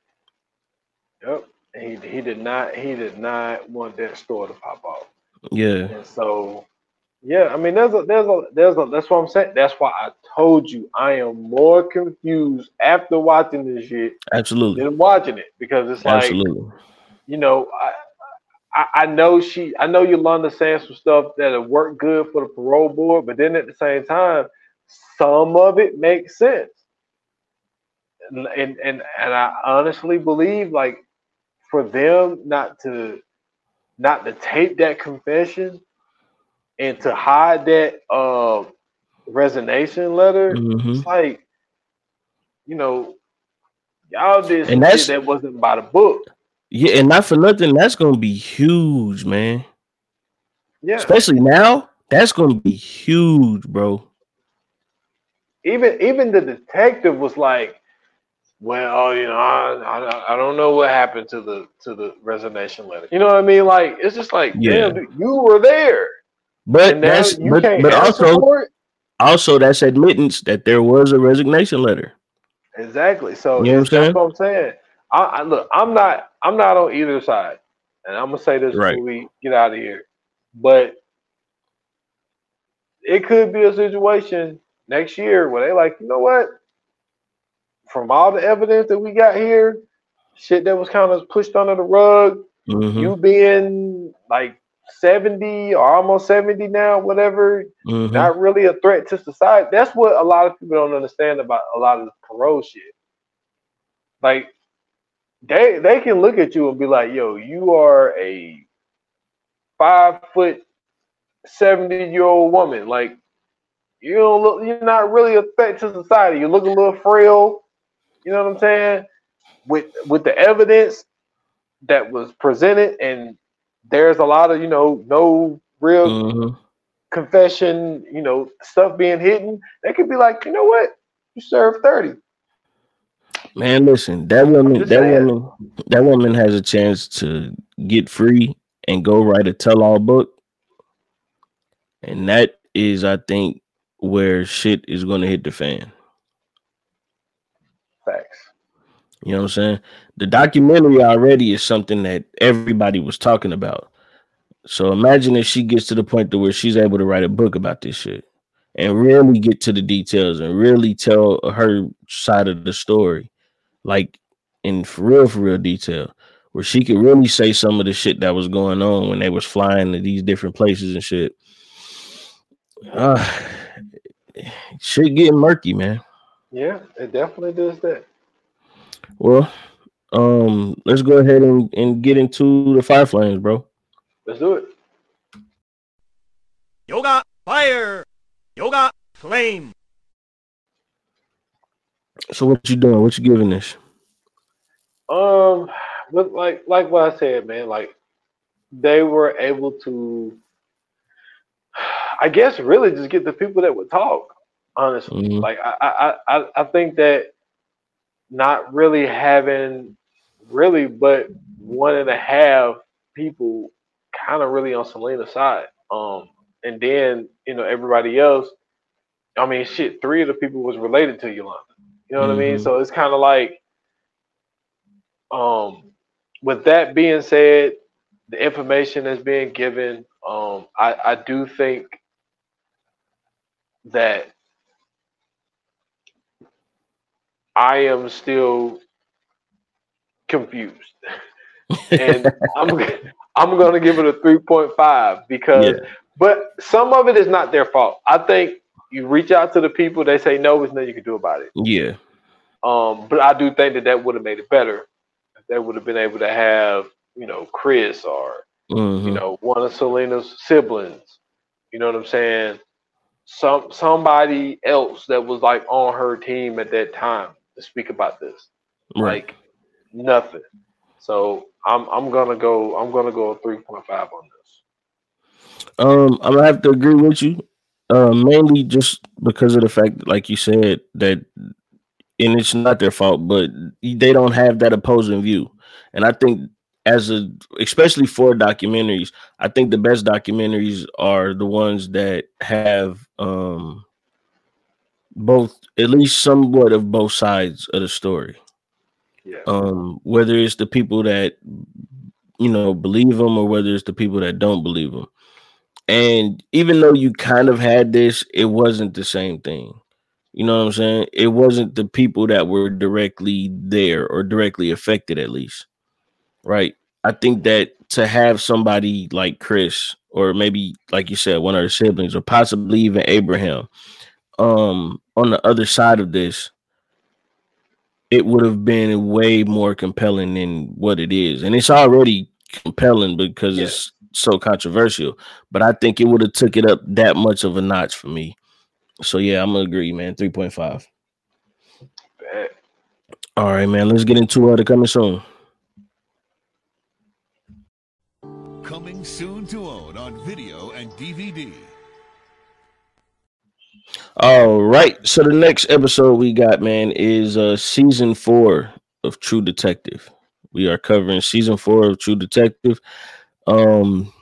Yep. He he did not he did not want that store to pop off. Yeah. And so yeah, I mean there's a there's a there's a that's what I'm saying. That's why I told you I am more confused after watching this shit. Absolutely. Than watching it. Because it's like Absolutely. You know, I, I I know she I know Yolanda saying some stuff that'll work good for the parole board, but then at the same time, some of it makes sense. And and and, and I honestly believe like for them not to not to tape that confession and to hide that uh, resignation letter, mm-hmm. it's like, you know, y'all did some shit that wasn't by the book. Yeah, and not for nothing, that's gonna be huge, man. Yeah. Especially now, that's gonna be huge, bro. Even even the detective was like, well, you know, I, I I don't know what happened to the to the resignation letter. You know what I mean? Like it's just like, yeah, damn, you were there, but that's you but, can't but also for it? also that's admittance that there was a resignation letter. Exactly. So you know what that's what I'm saying. I, I look, I'm not I'm not on either side, and I'm gonna say this right. before we get out of here, but it could be a situation next year where they like, you know what? From all the evidence that we got here, shit that was kind of pushed under the rug, mm-hmm. you being like seventy or almost seventy now, whatever, mm-hmm. not really a threat to society. That's what a lot of people don't understand about a lot of the parole shit. Like, they they can look at you and be like, yo, you are a five foot, seventy year old woman. Like, you don't look, you're not really a threat to society. You look a little frail. You know what I'm saying? With with the evidence that was presented, and there's a lot of, you know, no real mm-hmm. confession, you know, stuff being hidden. They could be like, you know what? You served thirty. Man, listen, that woman, that saying. woman, that woman has a chance to get free and go write a tell-all book, and that is, I think, where shit is going to hit the fan. Facts. You know what I'm saying? The documentary already is something that everybody was talking about. So imagine if she gets to the point to where she's able to write a book about this shit and really get to the details and really tell her side of the story, like in for real, for real detail, where she could really say some of the shit that was going on when they was flying to these different places and shit. Uh, shit getting murky, man. Yeah, it definitely does that. Well, um, let's go ahead and, and get into the Fire Flames, bro. Let's do it. Yoga Fire, Yoga Flame. So what you doing? What you giving this? Um, but like like what I said, man, like they were able to, I guess, really just get the people that would talk. Honestly, mm-hmm. like I, I, I, I think that not really having really but one and a half people kind of really on Selena's side. Um, and then you know everybody else. I mean, shit, three of the people was related to Yolanda. You know what I mean? Mm-hmm. So it's kind of like, um, with that being said, the information that's being given, um, I, I do think that I am still confused, and I'm I'm gonna give it a three point five because, Yeah. but some of it is not their fault. I think you reach out to the people, they say no, there's nothing you can do about it. Yeah. Um, but I do think that that would have made it better if they would have been able to have, you know, Chris or, you Mm-hmm. know, one of Selena's siblings. You know what I'm saying? Some somebody else that was like on her team at that time to speak about this. Right. Like nothing. So I'm I'm gonna go I'm gonna go a three point five on this. Um, I'm gonna have to agree with you. Uh, mainly just because of the fact, like you said, that and it's not their fault, but they don't have that opposing view. And I think as a especially for documentaries, I think the best documentaries are the ones that have um both at least somewhat of both sides of the story. Yeah. Um, whether it's the people that you know believe them or whether it's the people that don't believe them. And even though you kind of had this, it wasn't the same thing. You know what I'm saying? It wasn't the people that were directly there or directly affected, at least. Right. I think Mhm. that to have somebody like Chris, or maybe, like you said, one of her siblings, or possibly even Abraham, um, on the other side of this, it would have been way more compelling than what it is. And it's already compelling because Yeah. it's so controversial. But I think it would have took it up that much of a notch for me. So yeah, I'm gonna agree, man. three point five. Bad. All right, man. Let's get into uh, the coming soon. Coming soon to own on video and D V D. All right. So the next episode we got, man, is uh season four of True Detective. We are covering season four of True Detective. Um,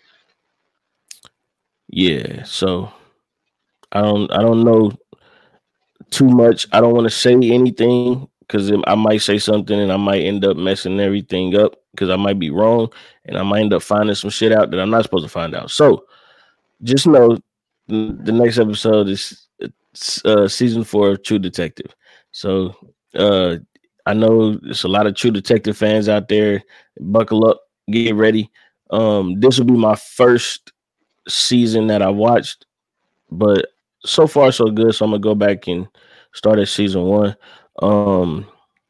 yeah. So I don't, I don't know too much. I don't want to say anything because I might say something and I might end up messing everything up because I might be wrong and I might end up finding some shit out that I'm not supposed to find out. So just know the next episode is uh, season four of True Detective. So uh, I know there's a lot of True Detective fans out there. Buckle up, get ready. Um, this will be my first season that I watched, but so far so good. So I'm gonna go back and start at season one. Um,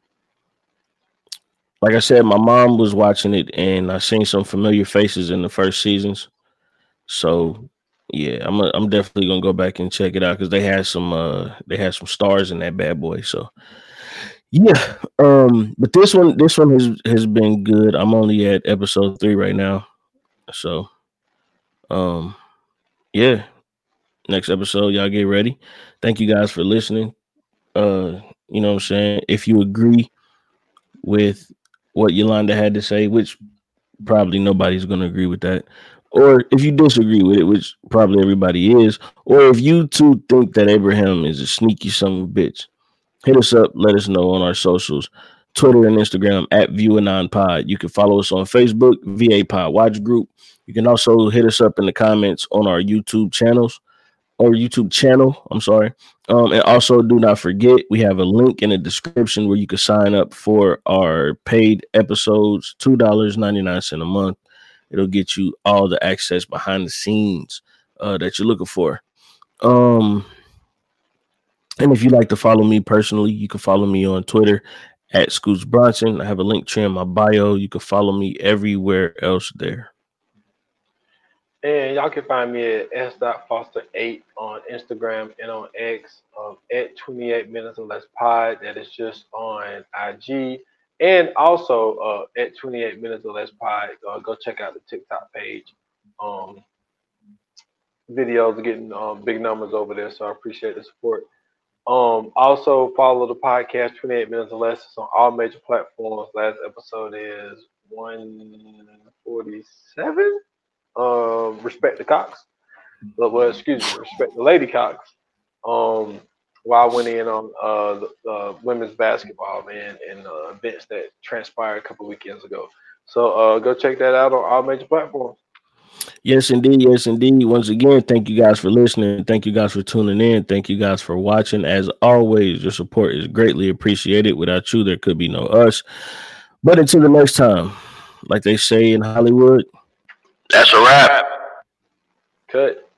like I said, my mom was watching it, and I seen some familiar faces in the first seasons. So yeah, I'm a, I'm definitely gonna go back and check it out because they had some uh they had some stars in that bad boy. So yeah, um, but this one this one has has been good. I'm only at episode three right now, so um yeah, next episode y'all get ready. Thank you guys for listening. Uh, you know what I'm saying? If you agree with what Yolanda had to say, which probably nobody's going to agree with that. Or if you disagree with it, which probably everybody is, or if you too think that Abraham is a sneaky son of a bitch, hit us up. Let us know on our socials, Twitter and Instagram at ViewAnon Pod. You can follow us on Facebook, V A Pod Watch Group. You can also hit us up in the comments on our YouTube channels or YouTube channel. I'm sorry. Um, and also, do not forget, we have a link in the description where you can sign up for our paid episodes, two dollars and ninety-nine cents a month. It'll get you all the access behind the scenes uh, that you're looking for. Um, and if you'd like to follow me personally, you can follow me on Twitter at Scoots Bronson. I have a link tree in my bio. You can follow me everywhere else there. And y'all can find me at s dot foster eight on Instagram and on X, um, at twenty-eight minutes or less pod. That is just on I G. And also uh, at twenty-eight minutes or less pod, uh, go check out the TikTok page. Um, videos are getting um, big numbers over there, so I appreciate the support. Um, also follow the podcast twenty-eight Minutes or Less. It's on all major platforms. Last episode is one forty-seven. Um, respect the Cox. But well, excuse me, respect the Lady Cox. Um, while I went in on uh the, the women's basketball, man, and uh, events that transpired a couple weekends ago. So uh, go check that out on all major platforms. Yes, indeed. Yes, indeed. Once again, thank you guys for listening. Thank you guys for tuning in. Thank you guys for watching. As always, your support is greatly appreciated. Without you, there could be no us. But until the next time, like they say in Hollywood, that's a wrap. Cut.